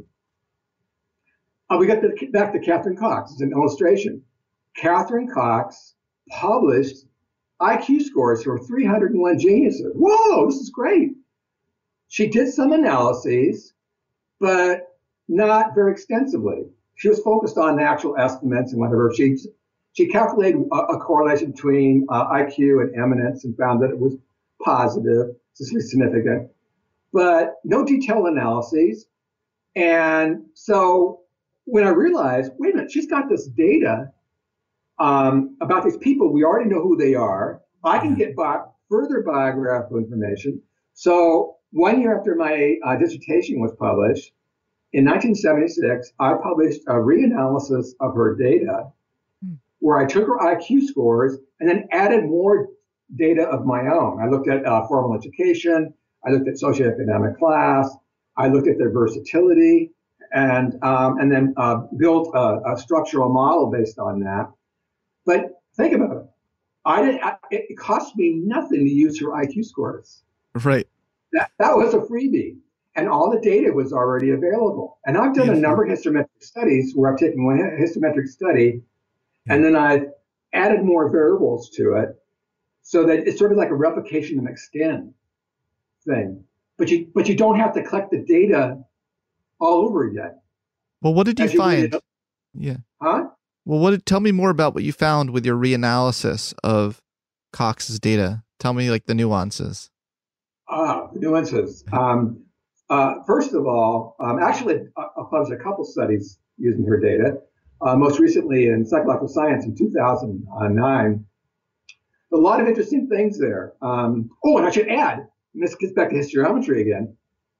we got back to Catherine Cox as an illustration. Catherine Cox published IQ scores for 301 geniuses. Whoa, this is great. She did some analyses, but not very extensively. She was focused on the actual estimates and whatever. She calculated a correlation between IQ and eminence and found that it was positive, statistically significant, but no detailed analyses. And so when I realized, wait a minute, she's got this data about these people, we already know who they are. I can get further biographical information. So 1 year after my dissertation was published, in 1976, I published a reanalysis of her data where I took her IQ scores and then added more data of my own. I looked at formal education. I looked at socioeconomic class. I looked at their versatility and then built a structural model based on that. But think about it. It cost me nothing to use her IQ scores. Right. That was a freebie. And all the data was already available. And I've done a number of histometric studies where I've taken one histometric study and then I've added more variables to it so that it's sort of like a replication and extend thing. But you don't have to collect the data all over again. Well, what did you find? Yeah. Huh? Well, tell me more about what you found with your reanalysis of Cox's data. Tell me like the nuances. The nuances. First of all, actually, I published a couple studies using her data. Most recently in Psychological Science in 2009. A lot of interesting things there. And I should add, and this gets back to historyometry again.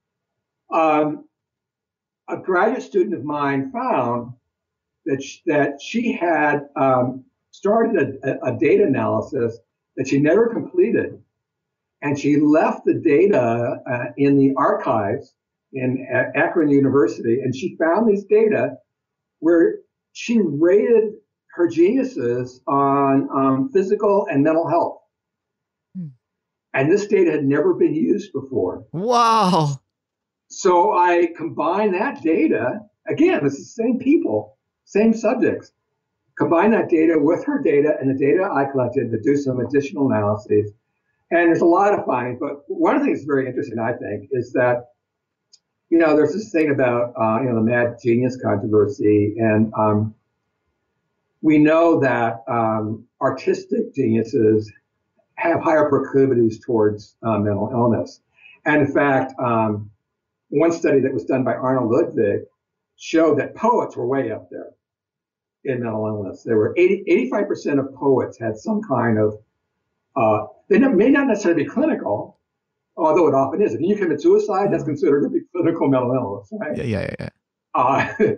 A graduate student of mine found that she had started a data analysis that she never completed. And she left the data in the archives in Akron University, and she found these data where she rated her geniuses on physical and mental health. And this data had never been used before. Wow. So I combined that data, again, it's the same people, same subjects, combine that data with her data and the data I collected to do some additional analyses. And there's a lot of findings, but one of the things that's very interesting, I think, is that, there's this thing about, the mad genius controversy. And we know that artistic geniuses have higher proclivities towards mental illness. And in fact, one study that was done by Arnold Ludwig showed that poets were way up there in mental illness. There were 85% of poets had some kind of they may not necessarily be clinical, although it often is. If you commit suicide, that's considered to be clinical mental illness, right? Yeah.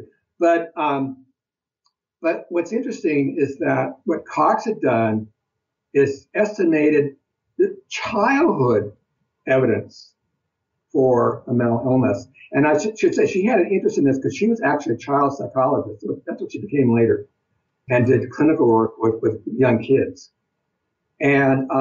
But what's interesting is that what Cox had done is estimated the childhood evidence for a mental illness. And I should say she had an interest in this because she was actually a child psychologist. So that's what she became later, and did clinical work with young kids. And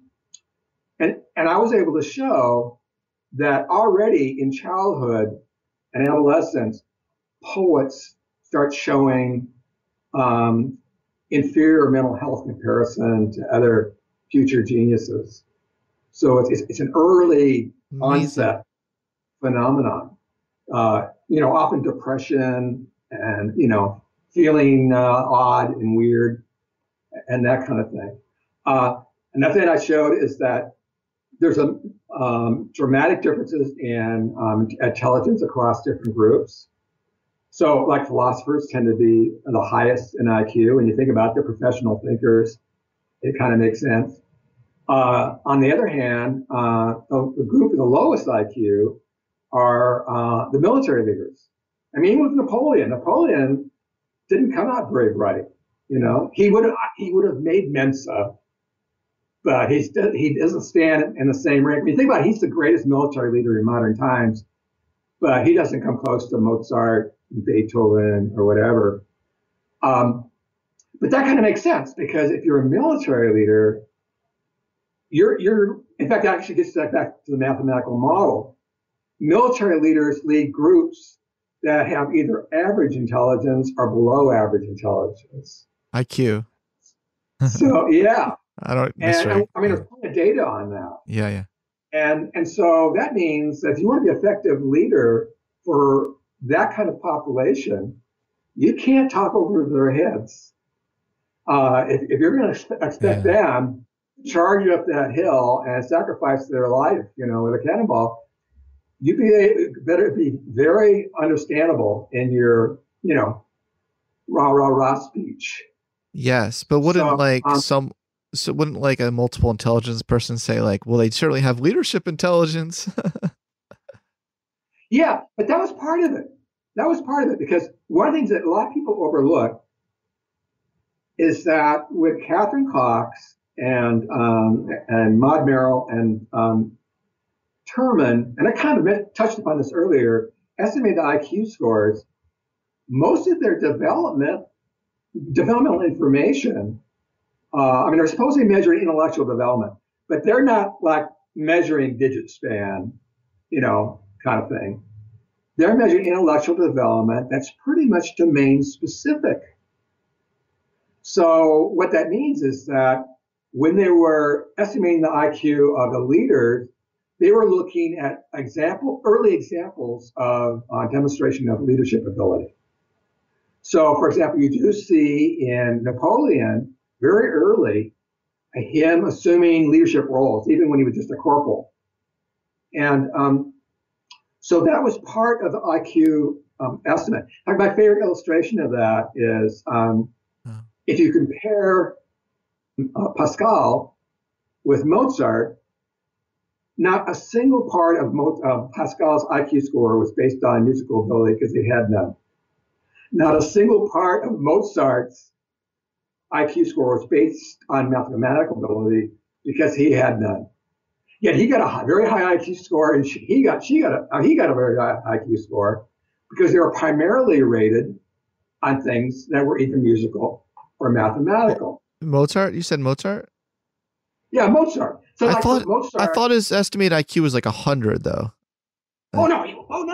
I was able to show that already in childhood and adolescence, poets start showing inferior mental health comparison to other future geniuses. So it's an early onset phenomenon. Often depression and, feeling odd and weird and that kind of thing. Another thing I showed is that there's a dramatic differences in intelligence across different groups. So like philosophers tend to be the highest in IQ. When you think about the professional thinkers, it kind of makes sense. On the other hand, the group with the lowest IQ are the military leaders. I mean, even with Napoleon didn't come out very bright. He would have made Mensa, but he doesn't stand in the same rank. When you think about it, he's the greatest military leader in modern times, but he doesn't come close to Mozart, Beethoven, or whatever. But that kind of makes sense, because if you're a military leader, you're in fact, that actually gets back to the mathematical model. Military leaders lead groups that have either average intelligence or below average intelligence. IQ. So yeah. I don't. And I mean, there's plenty of data on that. Yeah. And so that means that if you want to be an effective leader for that kind of population, you can't talk over their heads. If you're going to expect them to charge you up that hill and sacrifice their life, with a cannonball, you better be very understandable in your, rah speech. Yes, but wouldn't wouldn't like a multiple intelligence person say like, well, they certainly have leadership intelligence? Yeah, but that was part of it. Because one of the things that a lot of people overlook is that with Catherine Cox and Maud Merrill and Terman, and I kind of touched upon this earlier, estimated IQ scores, most of their developmental information, they're supposedly measuring intellectual development, but they're not like measuring digit span, kind of thing. They're measuring intellectual development that's pretty much domain specific. So what that means is that when they were estimating the IQ of the leaders, they were looking at early examples of demonstration of leadership ability. So, for example, you do see in Napoleon very early him assuming leadership roles, even when he was just a corporal. And so that was part of the IQ estimate. My favorite illustration of that is if you compare Pascal with Mozart, not a single part of Pascal's IQ score was based on musical ability because he had none. Not a single part of Mozart's IQ score was based on mathematical ability because he had none. Yet he got a very high IQ score, and he got a very high IQ score because they were primarily rated on things that were either musical or mathematical. Mozart? You said Mozart? Yeah, Mozart. So I thought his estimated IQ was like 100 though. Oh no!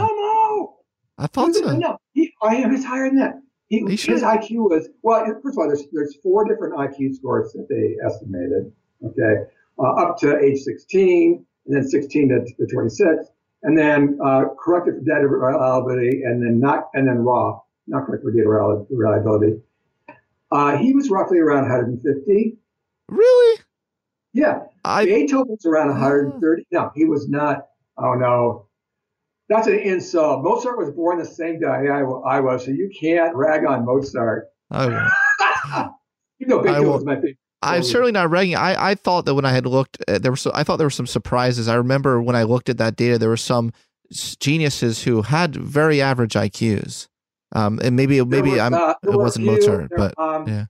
I thought so. No, he's higher than that. His IQ was, first of all, there's 4 different IQ scores that they estimated. Okay, up to age 16, and then 16 to 26, and then corrected for data reliability, and then raw, not corrected for data reliability. He was roughly around 150. Really? Yeah. Beethoven was around 130. No, he was not. Oh no. That's an insult. Mozart was born the same day I was, so you can't rag on Mozart. I won't. Beethoven was my favorite. I'm certainly not ragging. I thought that when I had looked, I thought there were some surprises. I remember when I looked at that data, there were some geniuses who had very average IQs. And maybe it wasn't Mozart, but yeah.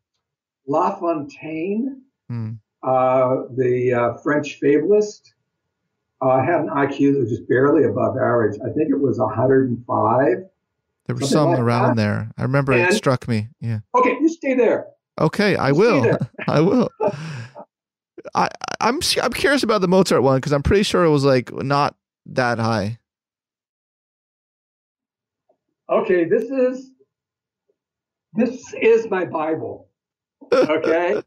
La Fontaine, the French fabulist, had an IQ that was just barely above average. I think it was 105. There was some like around that. there. I remember it struck me. Yeah. Okay, you stay there. Okay, I will. I will. I'm curious about the Mozart one because I'm pretty sure it was like not that high. Okay, this is my Bible. Okay.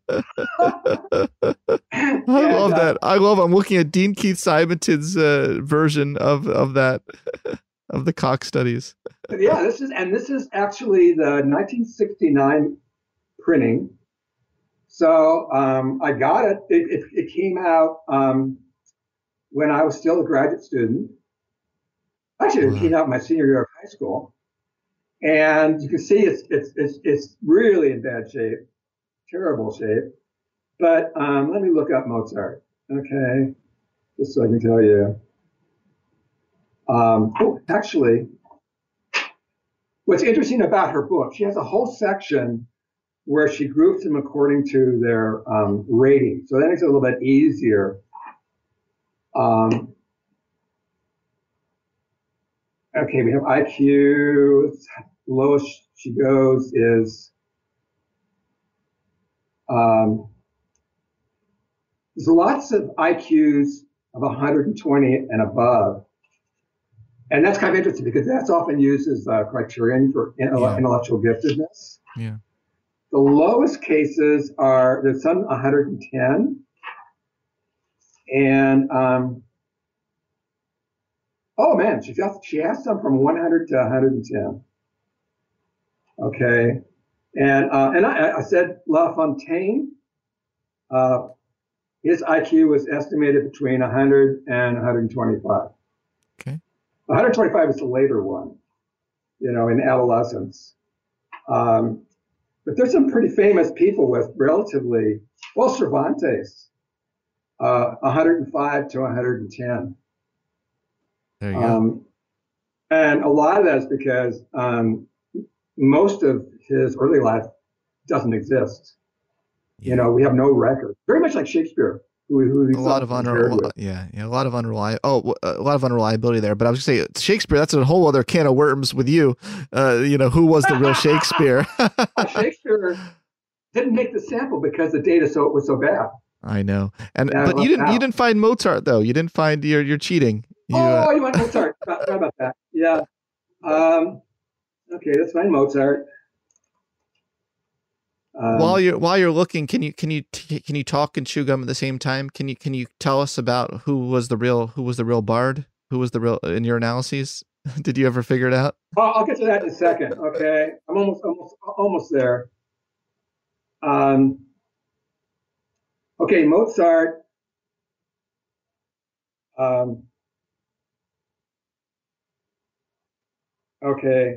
I love that. I'm looking at Dean Keith Simonton's version of that of the Cox studies. Yeah, this is actually the 1969 printing. So I got it. It came out when I was still a graduate student. Actually, it came out my senior year of high school, and you can see it's really in bad shape, terrible shape. But let me look up Mozart, okay, just so I can tell you. Actually, what's interesting about her book, she has a whole section where she groups them according to their rating. So that makes it a little bit easier. Okay, we have IQ. Lowest she goes is there's lots of IQs of 120 and above. And that's kind of interesting because that's often used as a criterion for intellectual giftedness. Yeah. The lowest cases are, there's some 110. And, oh man, she has some from 100 to 110. Okay. And I said La Fontaine, his IQ was estimated between 100 and 125. Okay. 125 is the later one, in adolescence. But there's some pretty famous people with relatively, Cervantes, 105 to 110. There you go. And a lot of that is because most of his early life doesn't exist. Yeah. We have no record. Very much like Shakespeare. A lot of unreliability there. But I was going to say Shakespeare. That's a whole other can of worms with you. Who was the real Shakespeare? Shakespeare didn't make the sample because the data was so bad. I know, but you didn't find Mozart though. You didn't find you're cheating. You went Mozart. Sorry about that. Yeah. Okay, let's find Mozart. While you're looking, can you talk and chew gum at the same time? Can you tell us about who was the real bard? Who was the real in your analyses? Did you ever figure it out? I'll get to that in a second. Okay, I'm almost there. Okay, Mozart. Okay,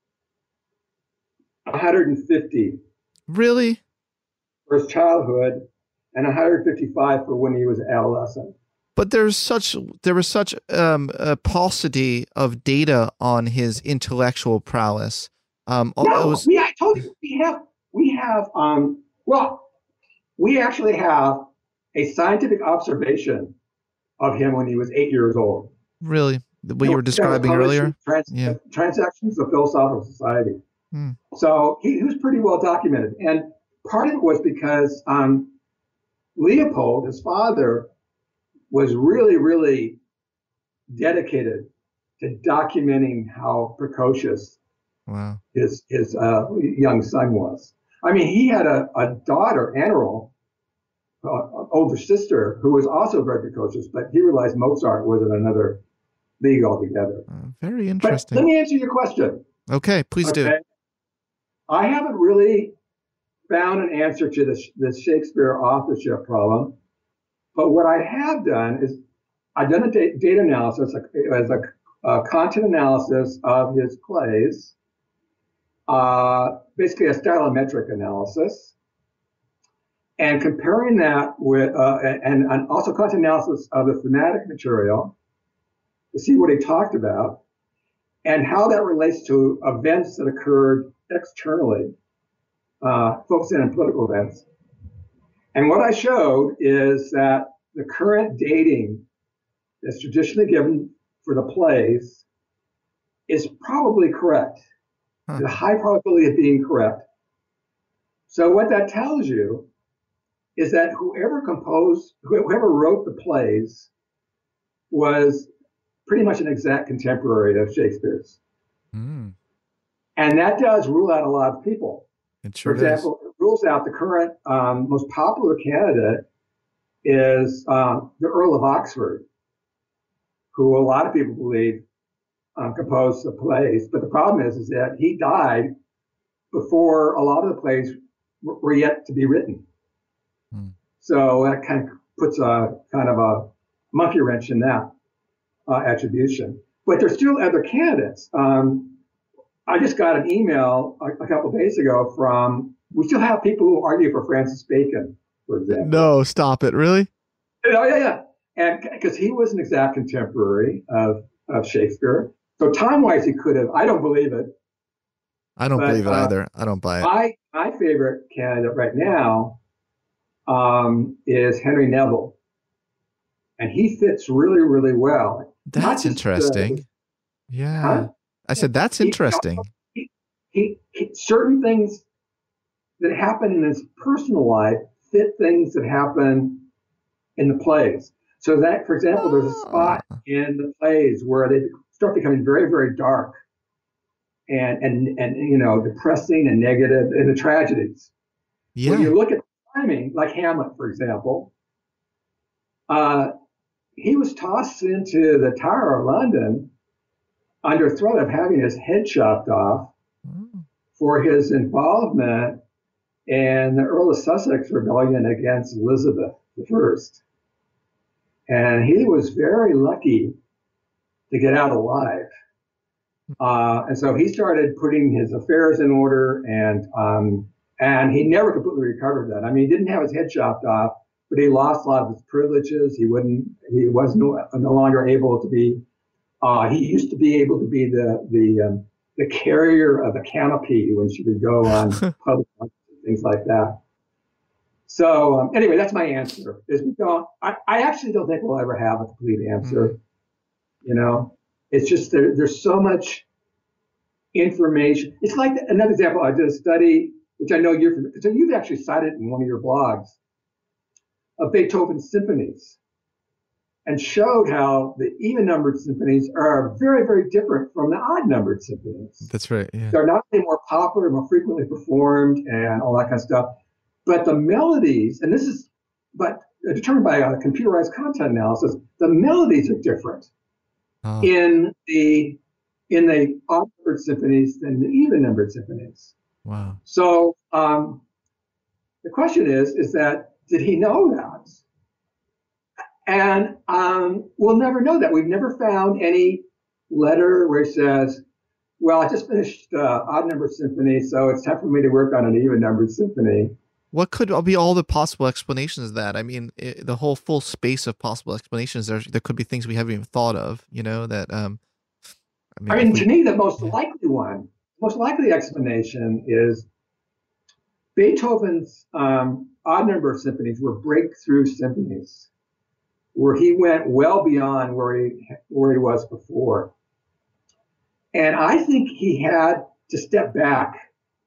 150. Really? For his childhood, and 155 for when he was an adolescent. But there was such a paucity of data on his intellectual prowess. I told you we actually have a scientific observation of him when he was 8 years old. Really? What you were describing earlier? Transactions of Philosophical Society. So he was pretty well documented. And part of it was because Leopold, his father, was really, really dedicated to documenting how precocious his young son was. I mean, he had a daughter, Annerl, an older sister, who was also very precocious, but he realized Mozart was in another league altogether. Very interesting. But let me answer your question. Okay, please do. I haven't really found an answer to the Shakespeare authorship problem, but what I have done is I've done a data analysis as a content analysis of his plays, basically a stylometric analysis, and comparing that with, and also content analysis of the thematic material to see what he talked about and how that relates to events that occurred externally, focusing on political events. And what I showed is that the current dating that's traditionally given for the plays is probably correct. There's a high probability of being correct. So what that tells you is that whoever wrote the plays was pretty much an exact contemporary of Shakespeare's. And that does rule out a lot of people. Sure For example, it rules out the current most popular candidate is the Earl of Oxford, who a lot of people believe composed the plays. But the problem is that he died before a lot of the plays were yet to be written. So that kind of puts a kind of a monkey wrench in that attribution. But there's still other candidates. I just got an email a couple of days ago we still have people who argue for Francis Bacon, for example. No, stop it. Really? Oh, yeah. And because he was an exact contemporary of Shakespeare. So time-wise, he could have. I don't believe it. I don't believe it either. I don't buy it. My favorite candidate right now is Henry Neville. And he fits really, really well. That's interesting. Yeah. I said, that's interesting. He certain things that happen in his personal life fit things that happen in the plays. So that, for example, there's a spot in the plays where they start becoming very, very dark and depressing and negative in the tragedies. Yeah. When you look at the timing, like Hamlet, for example, he was tossed into the Tower of London under threat of having his head chopped off for his involvement in the Earl of Sussex rebellion against Elizabeth I. And he was very lucky to get out alive. And so he started putting his affairs in order, and he never completely recovered that. I mean, he didn't have his head chopped off, but he lost a lot of his privileges. He was no longer able to be. He used to be able to be the carrier of a canopy when she would go on public things like that. So anyway, that's my answer. Is I actually don't think we'll ever have a complete answer. You know, it's just there's so much information. It's like another example. I did a study, which I know you've actually cited in one of your blogs, of Beethoven's symphonies, and showed how the even-numbered symphonies are very, very different from the odd-numbered symphonies. That's right. Yeah. They're not only more popular, more frequently performed, and all that kind of stuff, but the melodies, and determined by computerized content analysis, the melodies are different in the odd-numbered symphonies than the even-numbered symphonies. Wow. So the question is that, did he know that? And we'll never know that. We've never found any letter where he says, well, I just finished odd-numbered symphony, so it's time for me to work on an even-numbered symphony. What could be all the possible explanations of that? I mean, the whole full space of possible explanations, there could be things we haven't even thought of, that... to me, the most likely explanation is Beethoven's odd-numbered symphonies were breakthrough symphonies, where he went well beyond where he was before. And I think he had to step back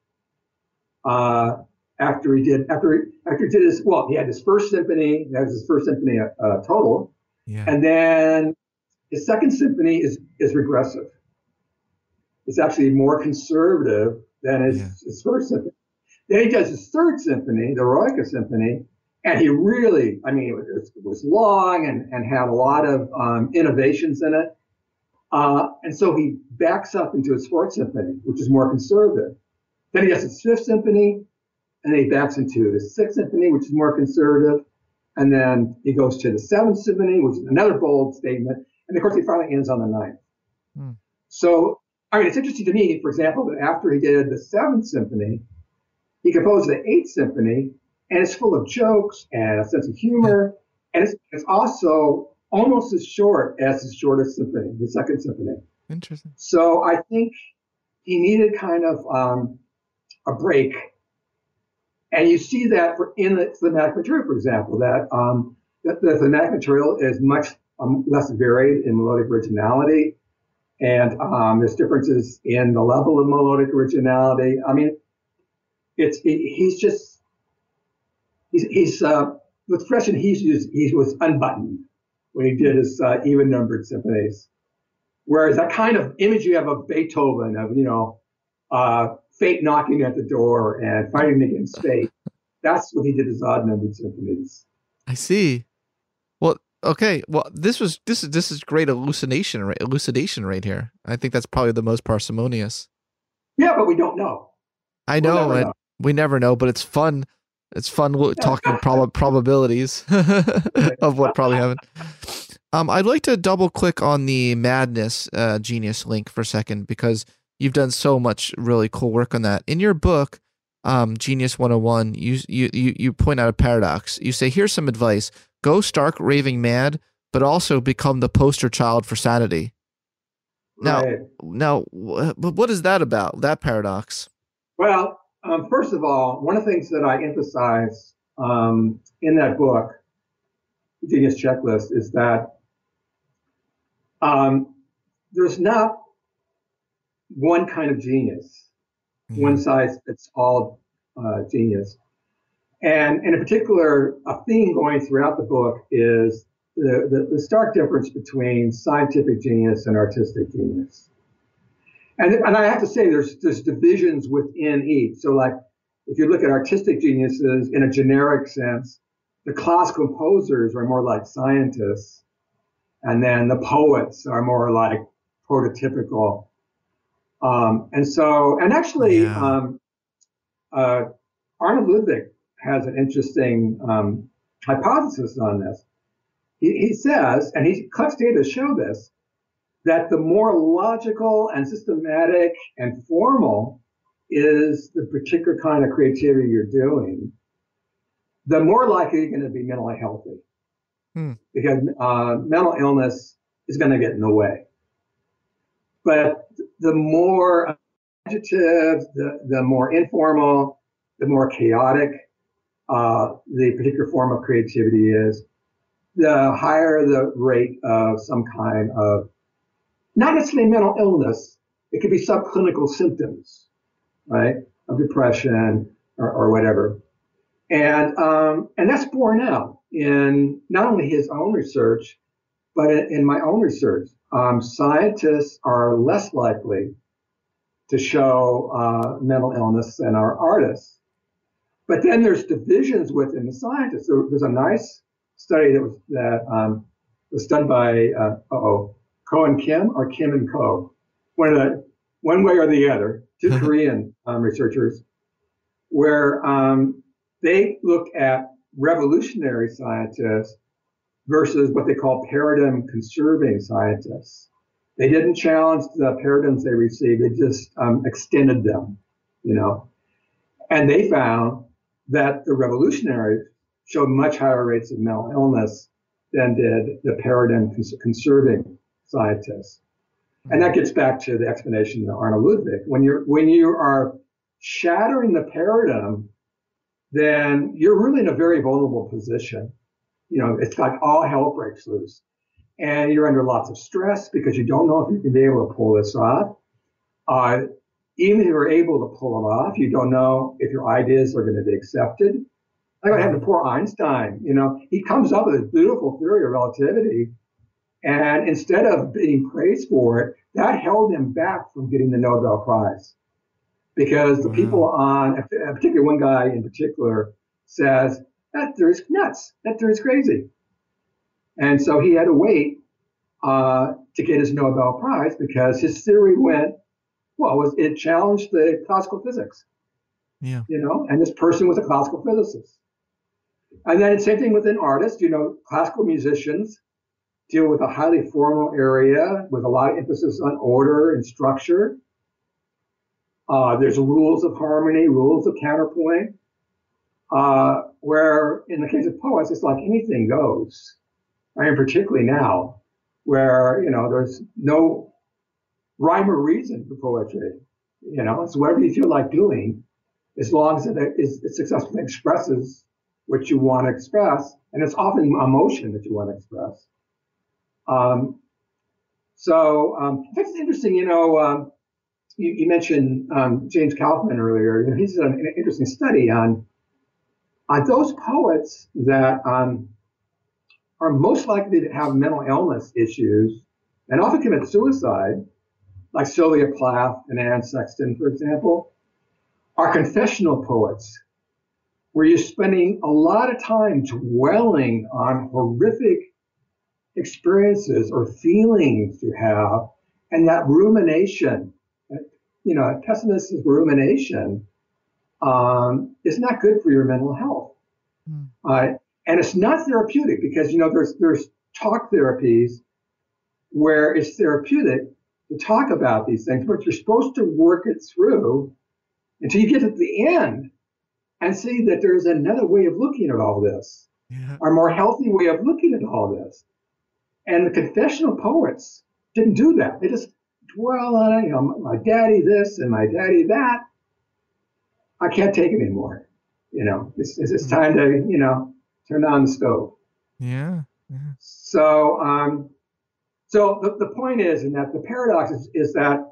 after he did his, he had his first symphony. That was his first symphony total. Yeah. And then his second symphony is regressive. It's actually more conservative than his first symphony. Then he does his third symphony, the Eroica Symphony, and he really, it was long and had a lot of innovations in it. And so he backs up into his fourth symphony, which is more conservative. Then he has his fifth symphony, and then he backs into his sixth symphony, which is more conservative. And then he goes to the seventh symphony, which is another bold statement. And of course, he finally ends on the ninth. So, it's interesting to me, for example, that after he did the seventh symphony, he composed the eighth symphony, and it's full of jokes and a sense of humor. And it's also almost as short as his shortest symphony, the second symphony. Interesting. So I think he needed kind of a break. And you see that in the thematic material, for example, that the thematic material is much less varied in melodic originality. And there's differences in the level of melodic originality. I mean, he's the expression he's used, he was unbuttoned when he did his even-numbered symphonies. Whereas that kind of image you have of Beethoven, of, fate knocking at the door and fighting against fate, that's what he did his odd-numbered symphonies. I see. Well, okay. Well, this is great elucidation right here. I think that's probably the most parsimonious. Yeah, but we don't know. I know, we never know, but it's fun. It's fun talking probabilities of what probably happened. I'd like to double click on the Madness Genius link for a second, because you've done so much really cool work on that. In your book, Genius 101, you point out a paradox. You say, here's some advice: go stark raving mad, but also become the poster child for sanity. Right. Now, what is that about? That paradox? Well, first of all, one of the things that I emphasize in that book, Genius Checklist, is that there's not one kind of genius, one size fits all genius. And in particular, a theme going throughout the book is the stark difference between scientific genius and artistic genius. And I have to say, there's divisions within each. So like, if you look at artistic geniuses in a generic sense, the classical composers are more like scientists, and then the poets are more like prototypical. Arnold Ludwig has an interesting hypothesis on this. He says, and he collects data to show this, that the more logical and systematic and formal is the particular kind of creativity you're doing, the more likely you're going to be mentally healthy. Because mental illness is going to get in the way. But the more adjective, the more informal, the more chaotic the particular form of creativity is, the higher the rate of some kind of, not necessarily mental illness, it could be subclinical symptoms, right, of depression or whatever. And that's borne out in not only his own research, but in my own research. Scientists are less likely to show mental illness than our artists. But then there's divisions within the scientists. There's a nice study that was done by Ko and Kim, or Kim and Ko, one way or the other, two Korean researchers, where they look at revolutionary scientists versus what they call paradigm conserving scientists. They didn't challenge the paradigms they received, they just extended them, And they found that the revolutionaries showed much higher rates of mental illness than did the paradigm conserving scientists. And that gets back to the explanation of Arnold Ludwig. When you are shattering the paradigm, then you're really in a very vulnerable position. It's like all hell breaks loose. And you're under lots of stress because you don't know if you can be able to pull this off. Even if you're able to pull it off, you don't know if your ideas are going to be accepted. Like I had the poor Einstein, he comes up with a beautiful theory of relativity. And instead of being praised for it, that held him back from getting the Nobel Prize. Because the people particularly one guy in particular says, that theory's nuts, that theory's crazy. And so he had to wait to get his Nobel Prize because his theory it challenged the classical physics. Yeah. And this person was a classical physicist. And then the same thing with an artist, classical musicians deal with a highly formal area with a lot of emphasis on order and structure. There's rules of harmony, rules of counterpoint, where in the case of poets, it's like anything goes. I mean, particularly now, where, there's no rhyme or reason for poetry. It's whatever you feel like doing, as long as it successfully expresses what you want to express. And it's often emotion that you want to express. That's interesting. You mentioned James Kaufman earlier. He's done an interesting study on those poets that are most likely to have mental illness issues and often commit suicide, like Sylvia Plath and Anne Sexton, for example, are confessional poets, where you're spending a lot of time dwelling on horrific experiences or feelings you have, and that rumination, a pessimistic rumination, is not good for your mental health. And it's not therapeutic because, there's talk therapies where it's therapeutic to talk about these things, but you're supposed to work it through until you get to the end and see that there's another way of looking at all this, a more healthy way of looking at all this. And the confessional poets didn't do that. They just dwell on it, my daddy this and my daddy that. I can't take it anymore. It's time to, turn on the stove. Yeah. So the point is, and that the paradox is that,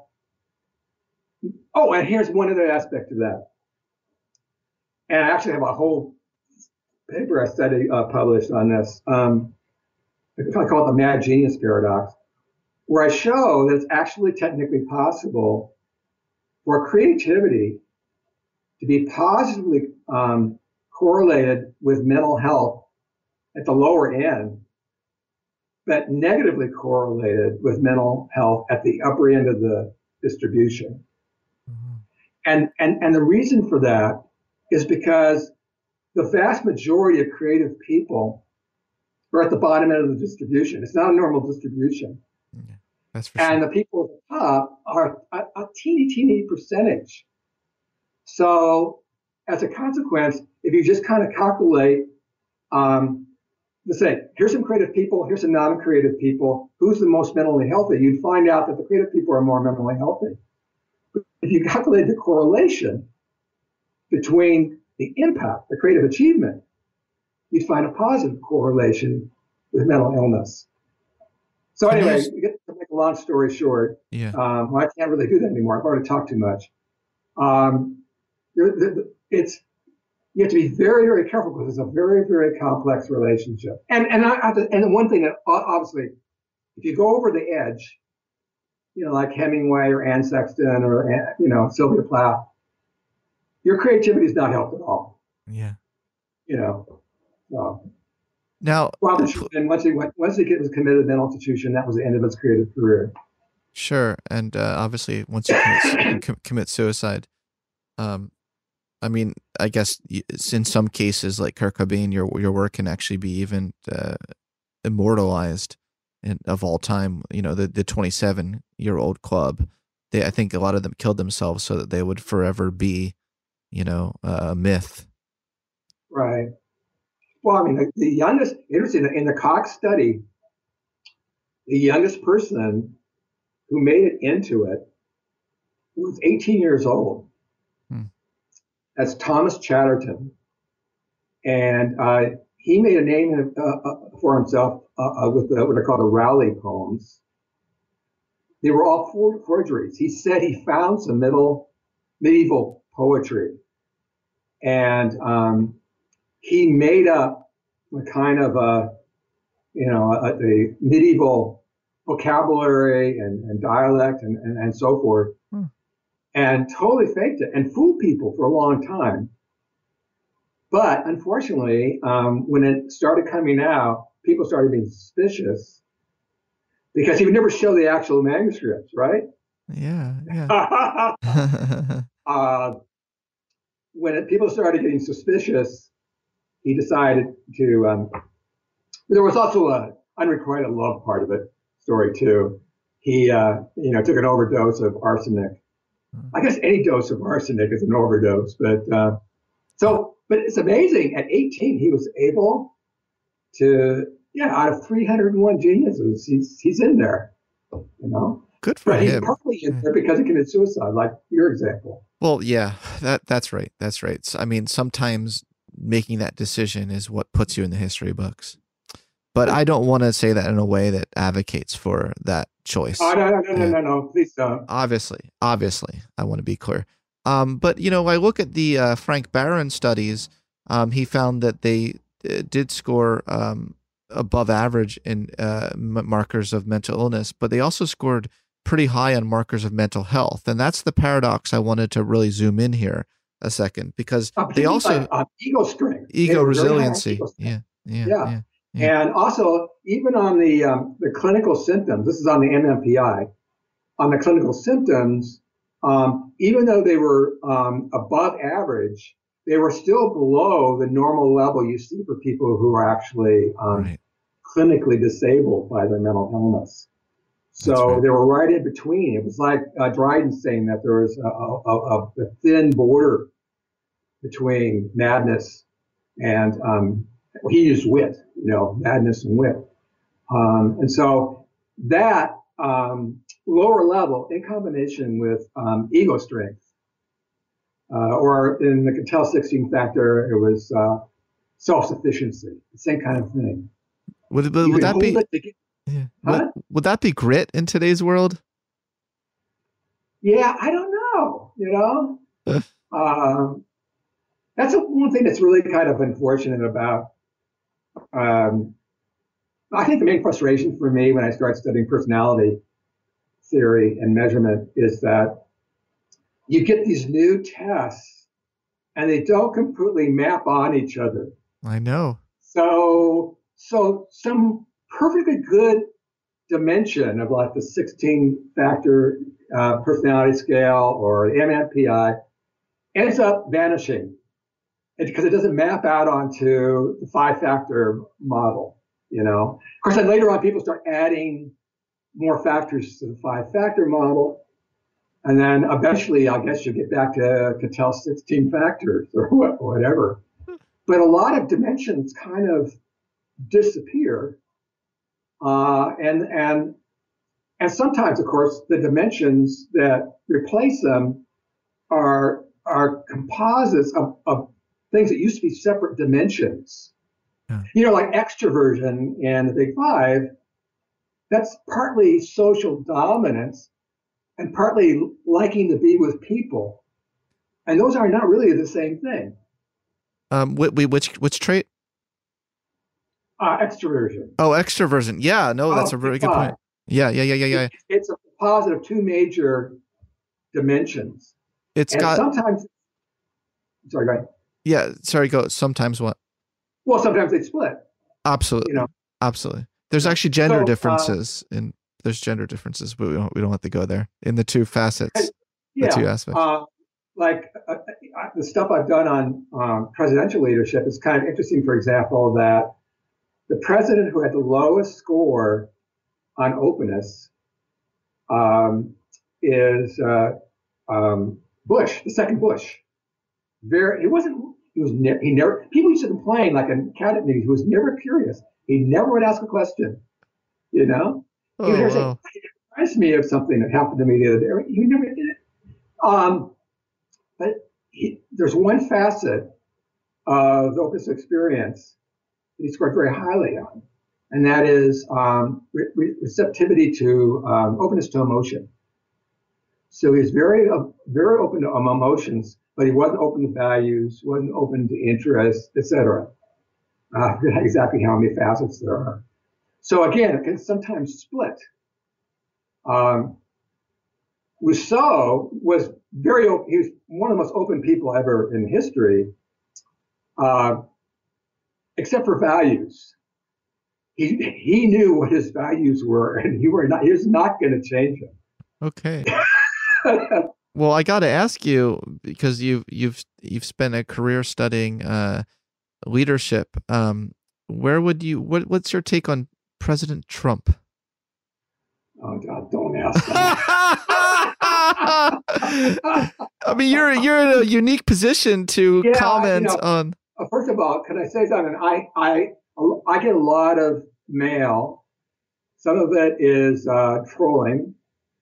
and here's one other aspect of that. And I actually have a whole paper I published on this. I call it the mad genius paradox, where I show that it's actually technically possible for creativity to be positively correlated with mental health at the lower end, but negatively correlated with mental health at the upper end of the distribution. And the reason for that is because the vast majority of creative people are at the bottom end of the distribution. It's not a normal distribution. Yeah, that's for sure. And the people at the top are a teeny percentage. So as a consequence, if you just kind of calculate, let's say, here's some creative people, here's some non-creative people, who's the most mentally healthy, you'd find out that the creative people are more mentally healthy. But if you calculate the correlation between the impact, the creative achievement, you'd find a positive correlation with mental illness. So anyway, to make a long story short, I can't really do that anymore. I've already talked too much. You have to be very, very careful because it's a very, very complex relationship. And the one thing that obviously, if you go over the edge, like Hemingway or Anne Sexton or Sylvia Plath, your creativity is not helped at all. Yeah. Now, Robert Schumann, once he was committed to a mental institution, that was the end of his creative career. Sure, and obviously, once you commit suicide, I guess in some cases, like Kurt Cobain, your work can actually be even immortalized of all time. The 27-year-old club, I think a lot of them killed themselves so that they would forever be, a myth. Right. Well, the youngest, interesting, in the Cox study, the youngest person who made it into it was 18 years old. That's Thomas Chatterton. And he made a name for himself with what are called the Rowley poems. They were all forgeries. He said he found some medieval poetry. And he made up a kind of a medieval vocabulary and dialect and so forth, and totally faked it and fooled people for a long time. But unfortunately, when it started coming out, people started being suspicious because he would never show the actual manuscripts, right? Yeah. When people started getting suspicious, he decided to. There was also an unrequited love part of it story too. He, took an overdose of arsenic. I guess any dose of arsenic is an overdose, but it's amazing. At 18, he was able to, out of 301 geniuses, he's in there. Good for him. He's probably in there because he committed suicide, like your example. Well, yeah, that's right. That's right. So, sometimes making that decision is what puts you in the history books. But I don't want to say that in a way that advocates for that choice. Oh, no, please don't. Obviously, I want to be clear. But I look at the Frank Barron studies. He found that they did score above average in markers of mental illness, but they also scored pretty high on markers of mental health. And that's the paradox I wanted to really zoom in here a second, because they also ego strength, ego resiliency. Yeah. And also, even on the clinical symptoms, this is on the MMPI, on the clinical symptoms, even though they were above average, they were still below the normal level you see for people who are actually clinically disabled by their mental illness. So they were right in between. It was like Dryden saying that there was a thin border between madness and he used wit, madness and wit. And so that lower level in combination with ego strength, or in the Cattell 16 factor, it was self-sufficiency, the same kind of thing. Would that be? Would that be grit in today's world? Yeah, I don't know. That's one thing that's really kind of unfortunate about. I think the main frustration for me when I started studying personality theory and measurement is that you get these new tests and they don't completely map on each other. I know. So some perfectly good dimension of like the 16-factor personality scale or the MMPI ends up vanishing because it doesn't map out onto the 5-factor model. Of course, then later on, people start adding more factors to the 5-factor model. And then eventually, I guess you get back to Cattell 16 factors or whatever. But a lot of dimensions kind of disappear. And sometimes, of course, the dimensions that replace them are composites of things that used to be separate dimensions. Yeah. Like extroversion in the Big Five, that's partly social dominance and partly liking to be with people. And those are not really the same thing. Which trait? Extroversion. Oh, extroversion. Yeah, no, that's a very good point. Yeah. It's a composite of two major dimensions. Sometimes. Sorry, go ahead. Yeah, sorry, go. Sometimes what? Well, sometimes they split. Absolutely. Absolutely. There's actually gender differences there's gender differences, but we don't have to go there in the two facets, the two aspects. The stuff I've done on presidential leadership is kind of interesting. For example, that the president who had the lowest score on openness is Bush, the second Bush. He never, people used to complain like in cabinet meetings, he was never curious. He never would ask a question, He was never saying, it reminds me of something that happened to me the other day. He never did it. But there's one facet of the openness experience that he scored very highly on, and that is receptivity to openness to emotion. So he's very open to emotions, but he wasn't open to values, wasn't open to interests, etc. I forget exactly how many facets there are. So again, it can sometimes split. Rousseau was very open. He was one of the most open people ever in history, except for values. He knew what his values were, and he was not going to change them. Okay. Well, I got to ask you, because you've spent a career studying leadership. What's your take on President Trump? Oh God, don't ask that. I mean, you're in a unique position to comment on. First of all, can I say something? I get a lot of mail. Some of it is trolling,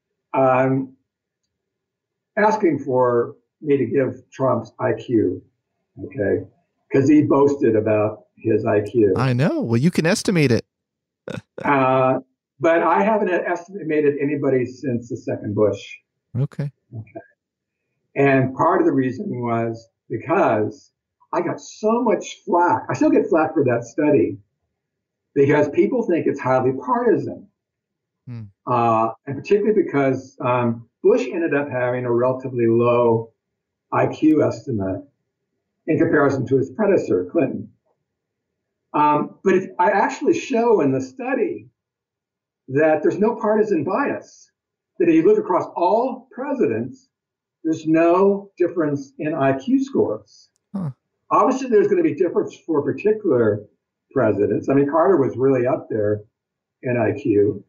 asking for me to give Trump's IQ, okay? Because he boasted about his IQ. I know. Well, you can estimate it. But I haven't estimated anybody since the second Bush. Okay. And part of the reason was because I got so much flack. I still get flack for that study because people think it's highly partisan. And particularly because Bush ended up having a relatively low IQ estimate in comparison to his predecessor, Clinton. But I actually show in the study that there's no partisan bias, that if you look across all presidents, there's no difference in IQ scores. Obviously, there's going to be difference for particular presidents. I mean, Carter was really up there in IQ.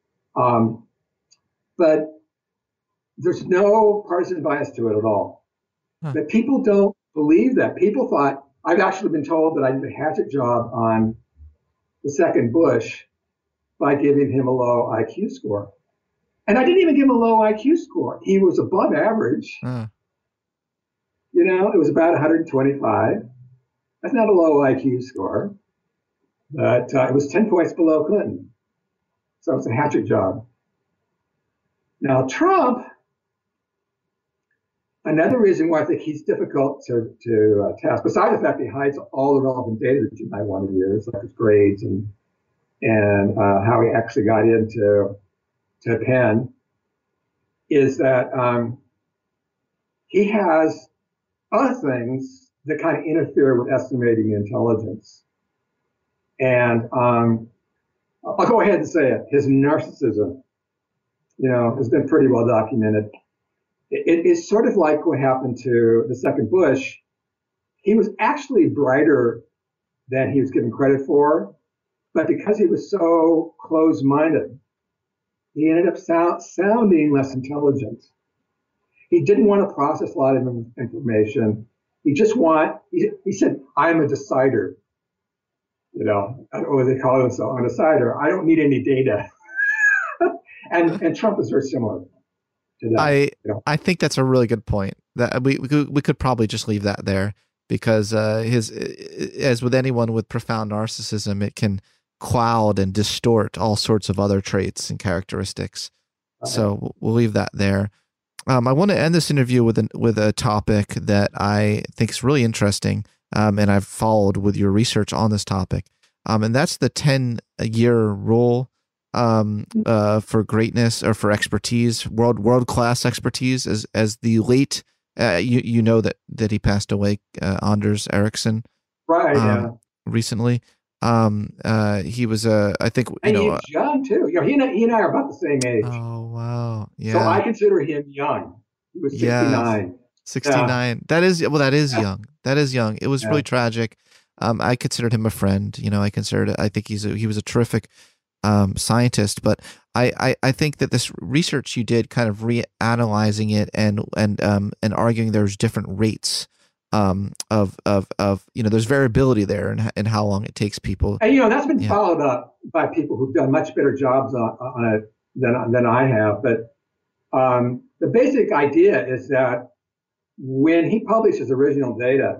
But there's no partisan bias to it at all. But people don't believe that. People thought, I've actually been told that I did a hatchet job on the second Bush by giving him a low IQ score. And I didn't even give him a low IQ score. He was above average. You know, it was about 125. That's not a low IQ score, but it was 10 points below Clinton. So it's a hatchet job. Now, Trump, another reason why I think he's difficult to test, besides the fact that he hides all the relevant data that you might want to use, like his grades and how he actually got into Penn, is that he has other things that kind of interfere with estimating intelligence. And I'll go ahead and say it. His narcissism, you know, has been pretty well documented. It's sort of like what happened to the second Bush. He was actually brighter than he was given credit for, but because he was so close-minded, he ended up sounding less intelligent. He didn't want to process a lot of information. He said, I'm a decider. You know, or they call himself a decider. I don't need any data. and Trump is very similar to that. I think that's a really good point. That we could probably just leave that there, because as with anyone with profound narcissism, it can cloud and distort all sorts of other traits and characteristics. So we'll leave that there. I want to end this interview with a topic that I think is really interesting, and I've followed with your research on this topic, and that's the 10-year rule for greatness, or for expertise, world-class expertise. As the late, you know that he passed away, Anders Ericsson, right? Recently. He was I think and he's young too. You know, he and I are about the same age. Oh wow, yeah. So I consider him young. He was 69. Yes. 69. That is young. That is young. It was really tragic. I considered him a friend. You know, I think he was a terrific scientist. But I think that this research you did, kind of reanalyzing it and arguing there's different rates of you know, there's variability there in how long it takes people. And you know, that's been followed up by people who've done much better jobs on it than I have. But the basic idea is that when he published his original data,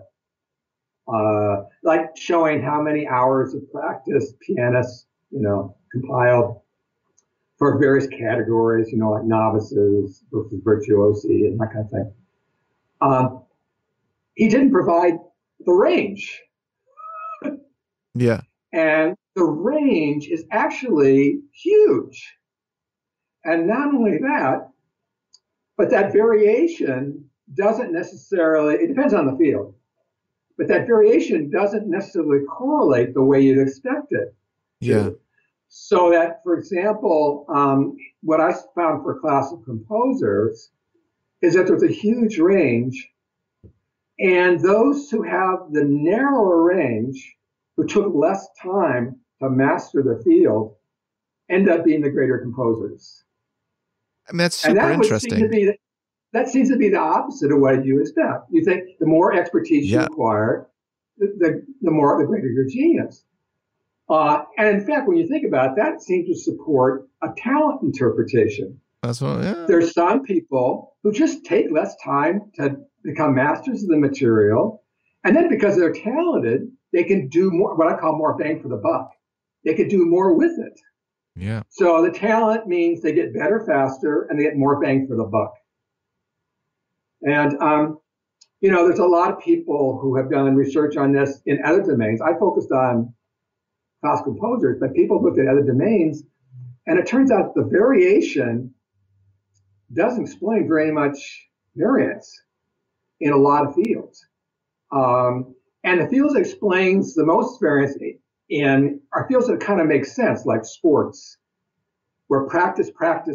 like showing how many hours of practice pianists, you know, compiled for various categories, you know, like novices versus virtuosi and that kind of thing. He didn't provide the range. Yeah. And the range is actually huge. And not only that, but that variation doesn't necessarily, it depends on the field, but that variation doesn't necessarily correlate the way you'd expect it to. Yeah. So that, for example, what I found for classical composers is that there's a huge range, and those who have the narrower range, who took less time to master the field, end up being the greater composers. I mean, that's super interesting. That seems to be the opposite of what you expect. You think the more expertise you acquire, the greater your genius. And in fact, when you think about it, that seems to support a talent interpretation. That's what, yeah. There's some people who just take less time to become masters of the material, and then because they're talented, they can do more, what I call more bang for the buck. they could do more with it. Yeah. So the talent means they get better faster and they get more bang for the buck. And, there's a lot of people who have done research on this in other domains. I focused on classical composers, but people looked at other domains, and it turns out the variation doesn't explain very much variance in a lot of fields. And the fields that explains the most variance in are fields that kind of make sense, like sports, where practice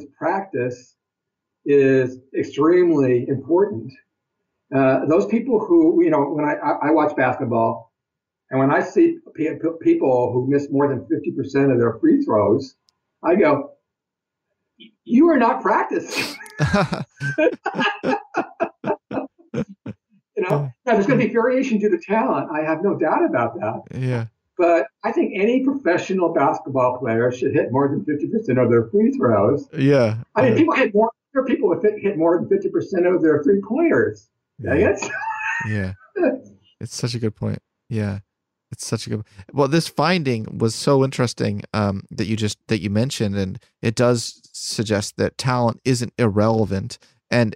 is extremely important. Those people who, when I watch basketball, and when I see people who miss more than 50% of their free throws, I go, you are not practicing. Now there's going to be variation due to talent. I have no doubt about that. Yeah. But I think any professional basketball player should hit more than 50% of their free throws. Yeah. I mean, there are people who hit more than 50% of their 3-pointers. Yeah. Yeah. It's such a good point. Yeah. It's such a good. Well, this finding was so interesting that you mentioned, and it does suggest that talent isn't irrelevant. And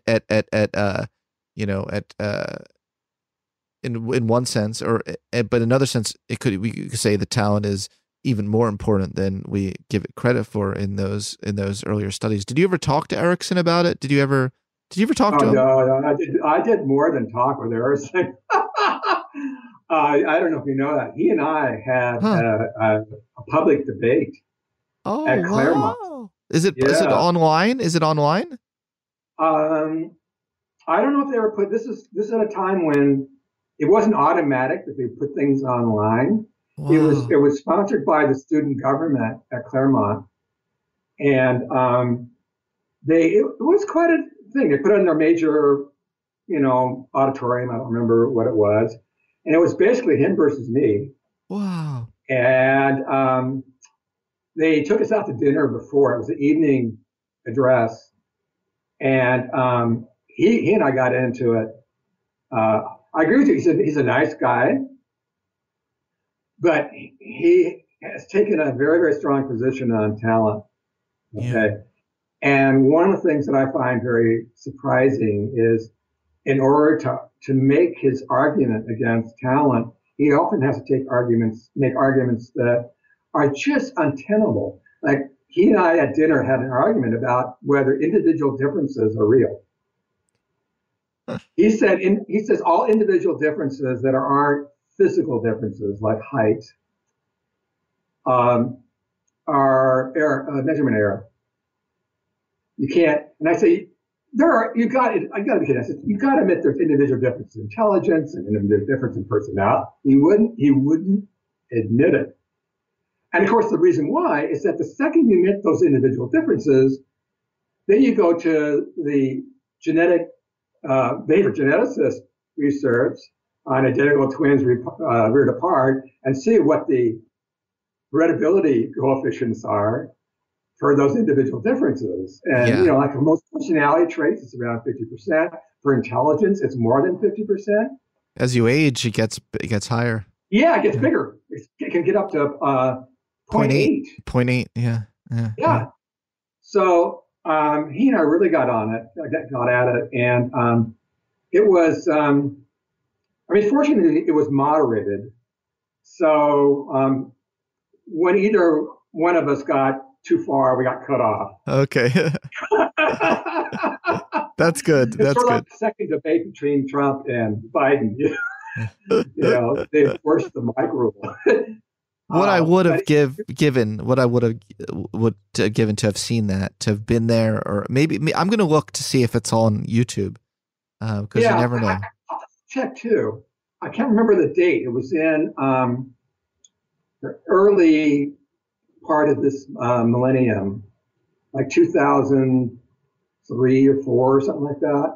in one sense, but in another sense, we could say the talent is even more important than we give it credit for in those earlier studies. Did you ever talk to Erikson about it? Did you ever talk to him? No, I did more than talk with Erikson. I don't know if you know that. He and I had a public debate at Claremont. Wow. Is it online? Is it online? I don't know if they were this is at a time when it wasn't automatic that they put things online. Wow. It was sponsored by the student government at Claremont, and it was quite a thing. They put it in their major, auditorium. I don't remember what it was, and it was basically him versus me. Wow! And they took us out to dinner before. It was the evening address, and he and I got into it. I agree with you. He's a nice guy, but he has taken a very, very strong position on talent. Okay. Yeah. And one of the things that I find very surprising is in order to make his argument against talent, he often has to make arguments that are just untenable. Like he and I at dinner had an argument about whether individual differences are real. He says all individual differences that aren't physical differences like height are measurement error. You can't, and I say I got to be kidding. I said you got to admit there's individual differences in intelligence and individual difference in personality. He wouldn't admit it. And of course, the reason why is that the second you admit those individual differences, then you go to the behavior geneticist research on identical twins reared apart and see what the heritability coefficients are for those individual differences. And, like for most personality traits, it's around 50%. For intelligence, it's more than 50%. As you age, it gets higher. Yeah, it gets bigger. It can get up to 0.8. 0.8, yeah. So he and I really got on it, got at it. And it was, fortunately, it was moderated. So when either one of us got too far, we got cut off. Okay. That's good. That's good. Like the second debate between Trump and Biden. They enforced the mic rule. What I would have given to have seen that, to have been there, or maybe I'm going to look to see if it's on YouTube because you never know. I'll check too. I can't remember the date. It was in the early part of this millennium, like 2003 or 4 or something like that.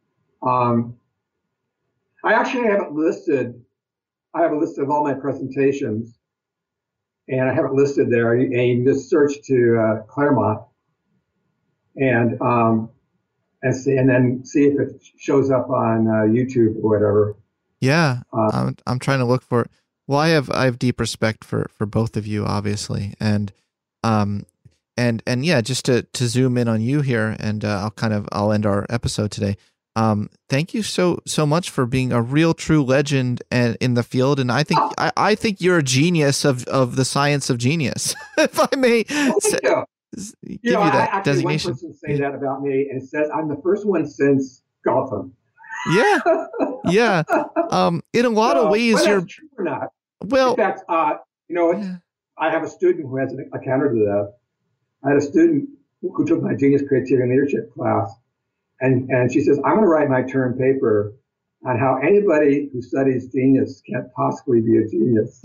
I actually have it listed. I have a list of all my presentations, and I have it listed there. And you can just search to Claremont and see, and then see if it shows up on YouTube or whatever. Yeah, I'm trying to look for it. Well, I have deep respect for both of you, obviously, and yeah, just to zoom in on you here, and I'll end our episode today. Thank you so much for being a real true legend in the field, and I think you're a genius of the science of genius, if I may give you that designation. One person say that about me, and it says I'm the first one since Galton. Yeah. In a lot of ways, you're true or not. Well, in fact, I have a student who has a counter to that. I had a student who took my Genius, Creativity, and Leadership class, and she says, I'm going to write my term paper on how anybody who studies genius can't possibly be a genius.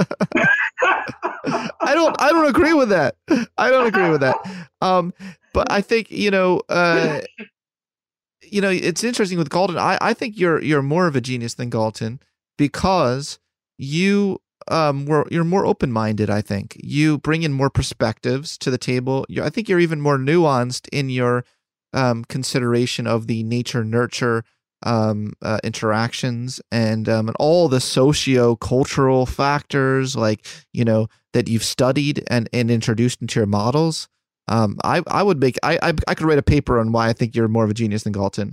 I don't agree with that. But I think, it's interesting with Galton. I think you're more of a genius than Galton because you're more open-minded. I think you bring in more perspectives to the table. I think you're even more nuanced in your consideration of the nature-nurture interactions and all the socio-cultural factors, like that you've studied and introduced into your models. I could write a paper on why I think you're more of a genius than Galton.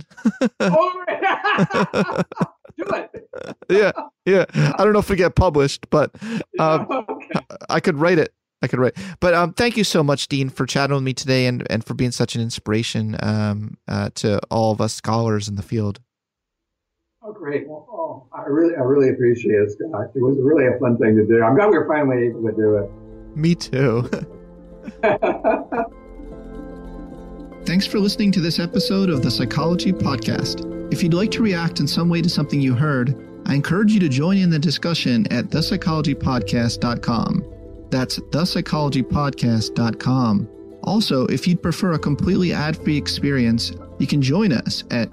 Do it. Yeah. I don't know if it get published, but I could write it. But thank you so much, Dean, for chatting with me today and for being such an inspiration to all of us scholars in the field. Oh, great. Well, I really appreciate it, Scott. It was really a fun thing to do. I'm glad we were finally able to do it. Me too. Thanks for listening to this episode of the Psychology Podcast. If you'd like to react in some way to something you heard, I encourage you to join in the discussion at thepsychologypodcast.com. That's thepsychologypodcast.com. Also, if you'd prefer a completely ad-free experience, you can join us at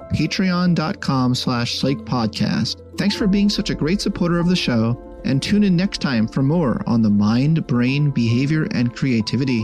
patreon.com/psychpodcast. Thanks for being such a great supporter of the show, and tune in next time for more on the mind, brain, behavior, and creativity.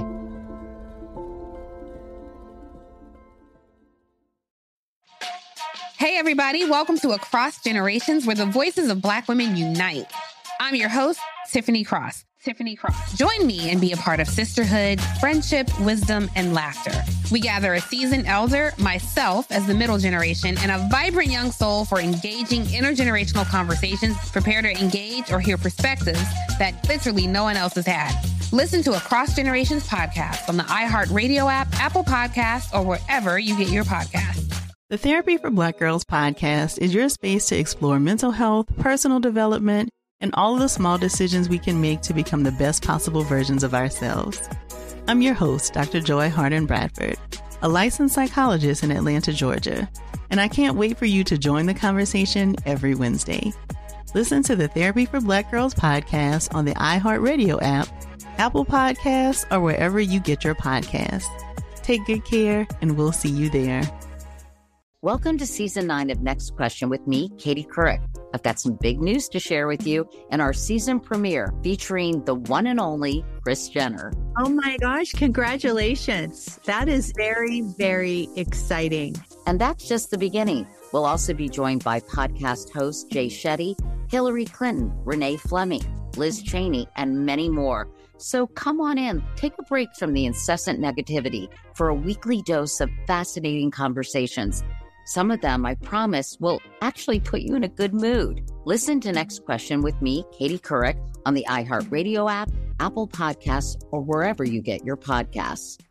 Hey, everybody. Welcome to Across Generations, where the voices of Black women unite. I'm your host, Tiffany Cross. Join me and be a part of sisterhood, friendship, wisdom, and laughter. We gather a seasoned elder, myself as the middle generation, and a vibrant young soul for engaging intergenerational conversations, prepare to engage or hear perspectives that literally no one else has had. Listen to Across Generations podcast on the iHeartRadio app, Apple Podcasts, or wherever you get your podcasts. The Therapy for Black Girls podcast is your space to explore mental health, personal development, and all of the small decisions we can make to become the best possible versions of ourselves. I'm your host, Dr. Joy Harden Bradford, a licensed psychologist in Atlanta, Georgia, and I can't wait for you to join the conversation every Wednesday. Listen to the Therapy for Black Girls podcast on the iHeartRadio app, Apple Podcasts, or wherever you get your podcasts. Take good care, and we'll see you there. Welcome to Season 9 of Next Question with me, Katie Couric. I've got some big news to share with you in our season premiere featuring the one and only Kris Jenner. Oh my gosh, congratulations. That is very, very exciting. And that's just the beginning. We'll also be joined by podcast host Jay Shetty, Hillary Clinton, Renee Fleming, Liz Cheney, and many more. So come on in, take a break from the incessant negativity for a weekly dose of fascinating conversations. Some of them, I promise, will actually put you in a good mood. Listen to Next Question with me, Katie Couric, on the iHeartRadio app, Apple Podcasts, or wherever you get your podcasts.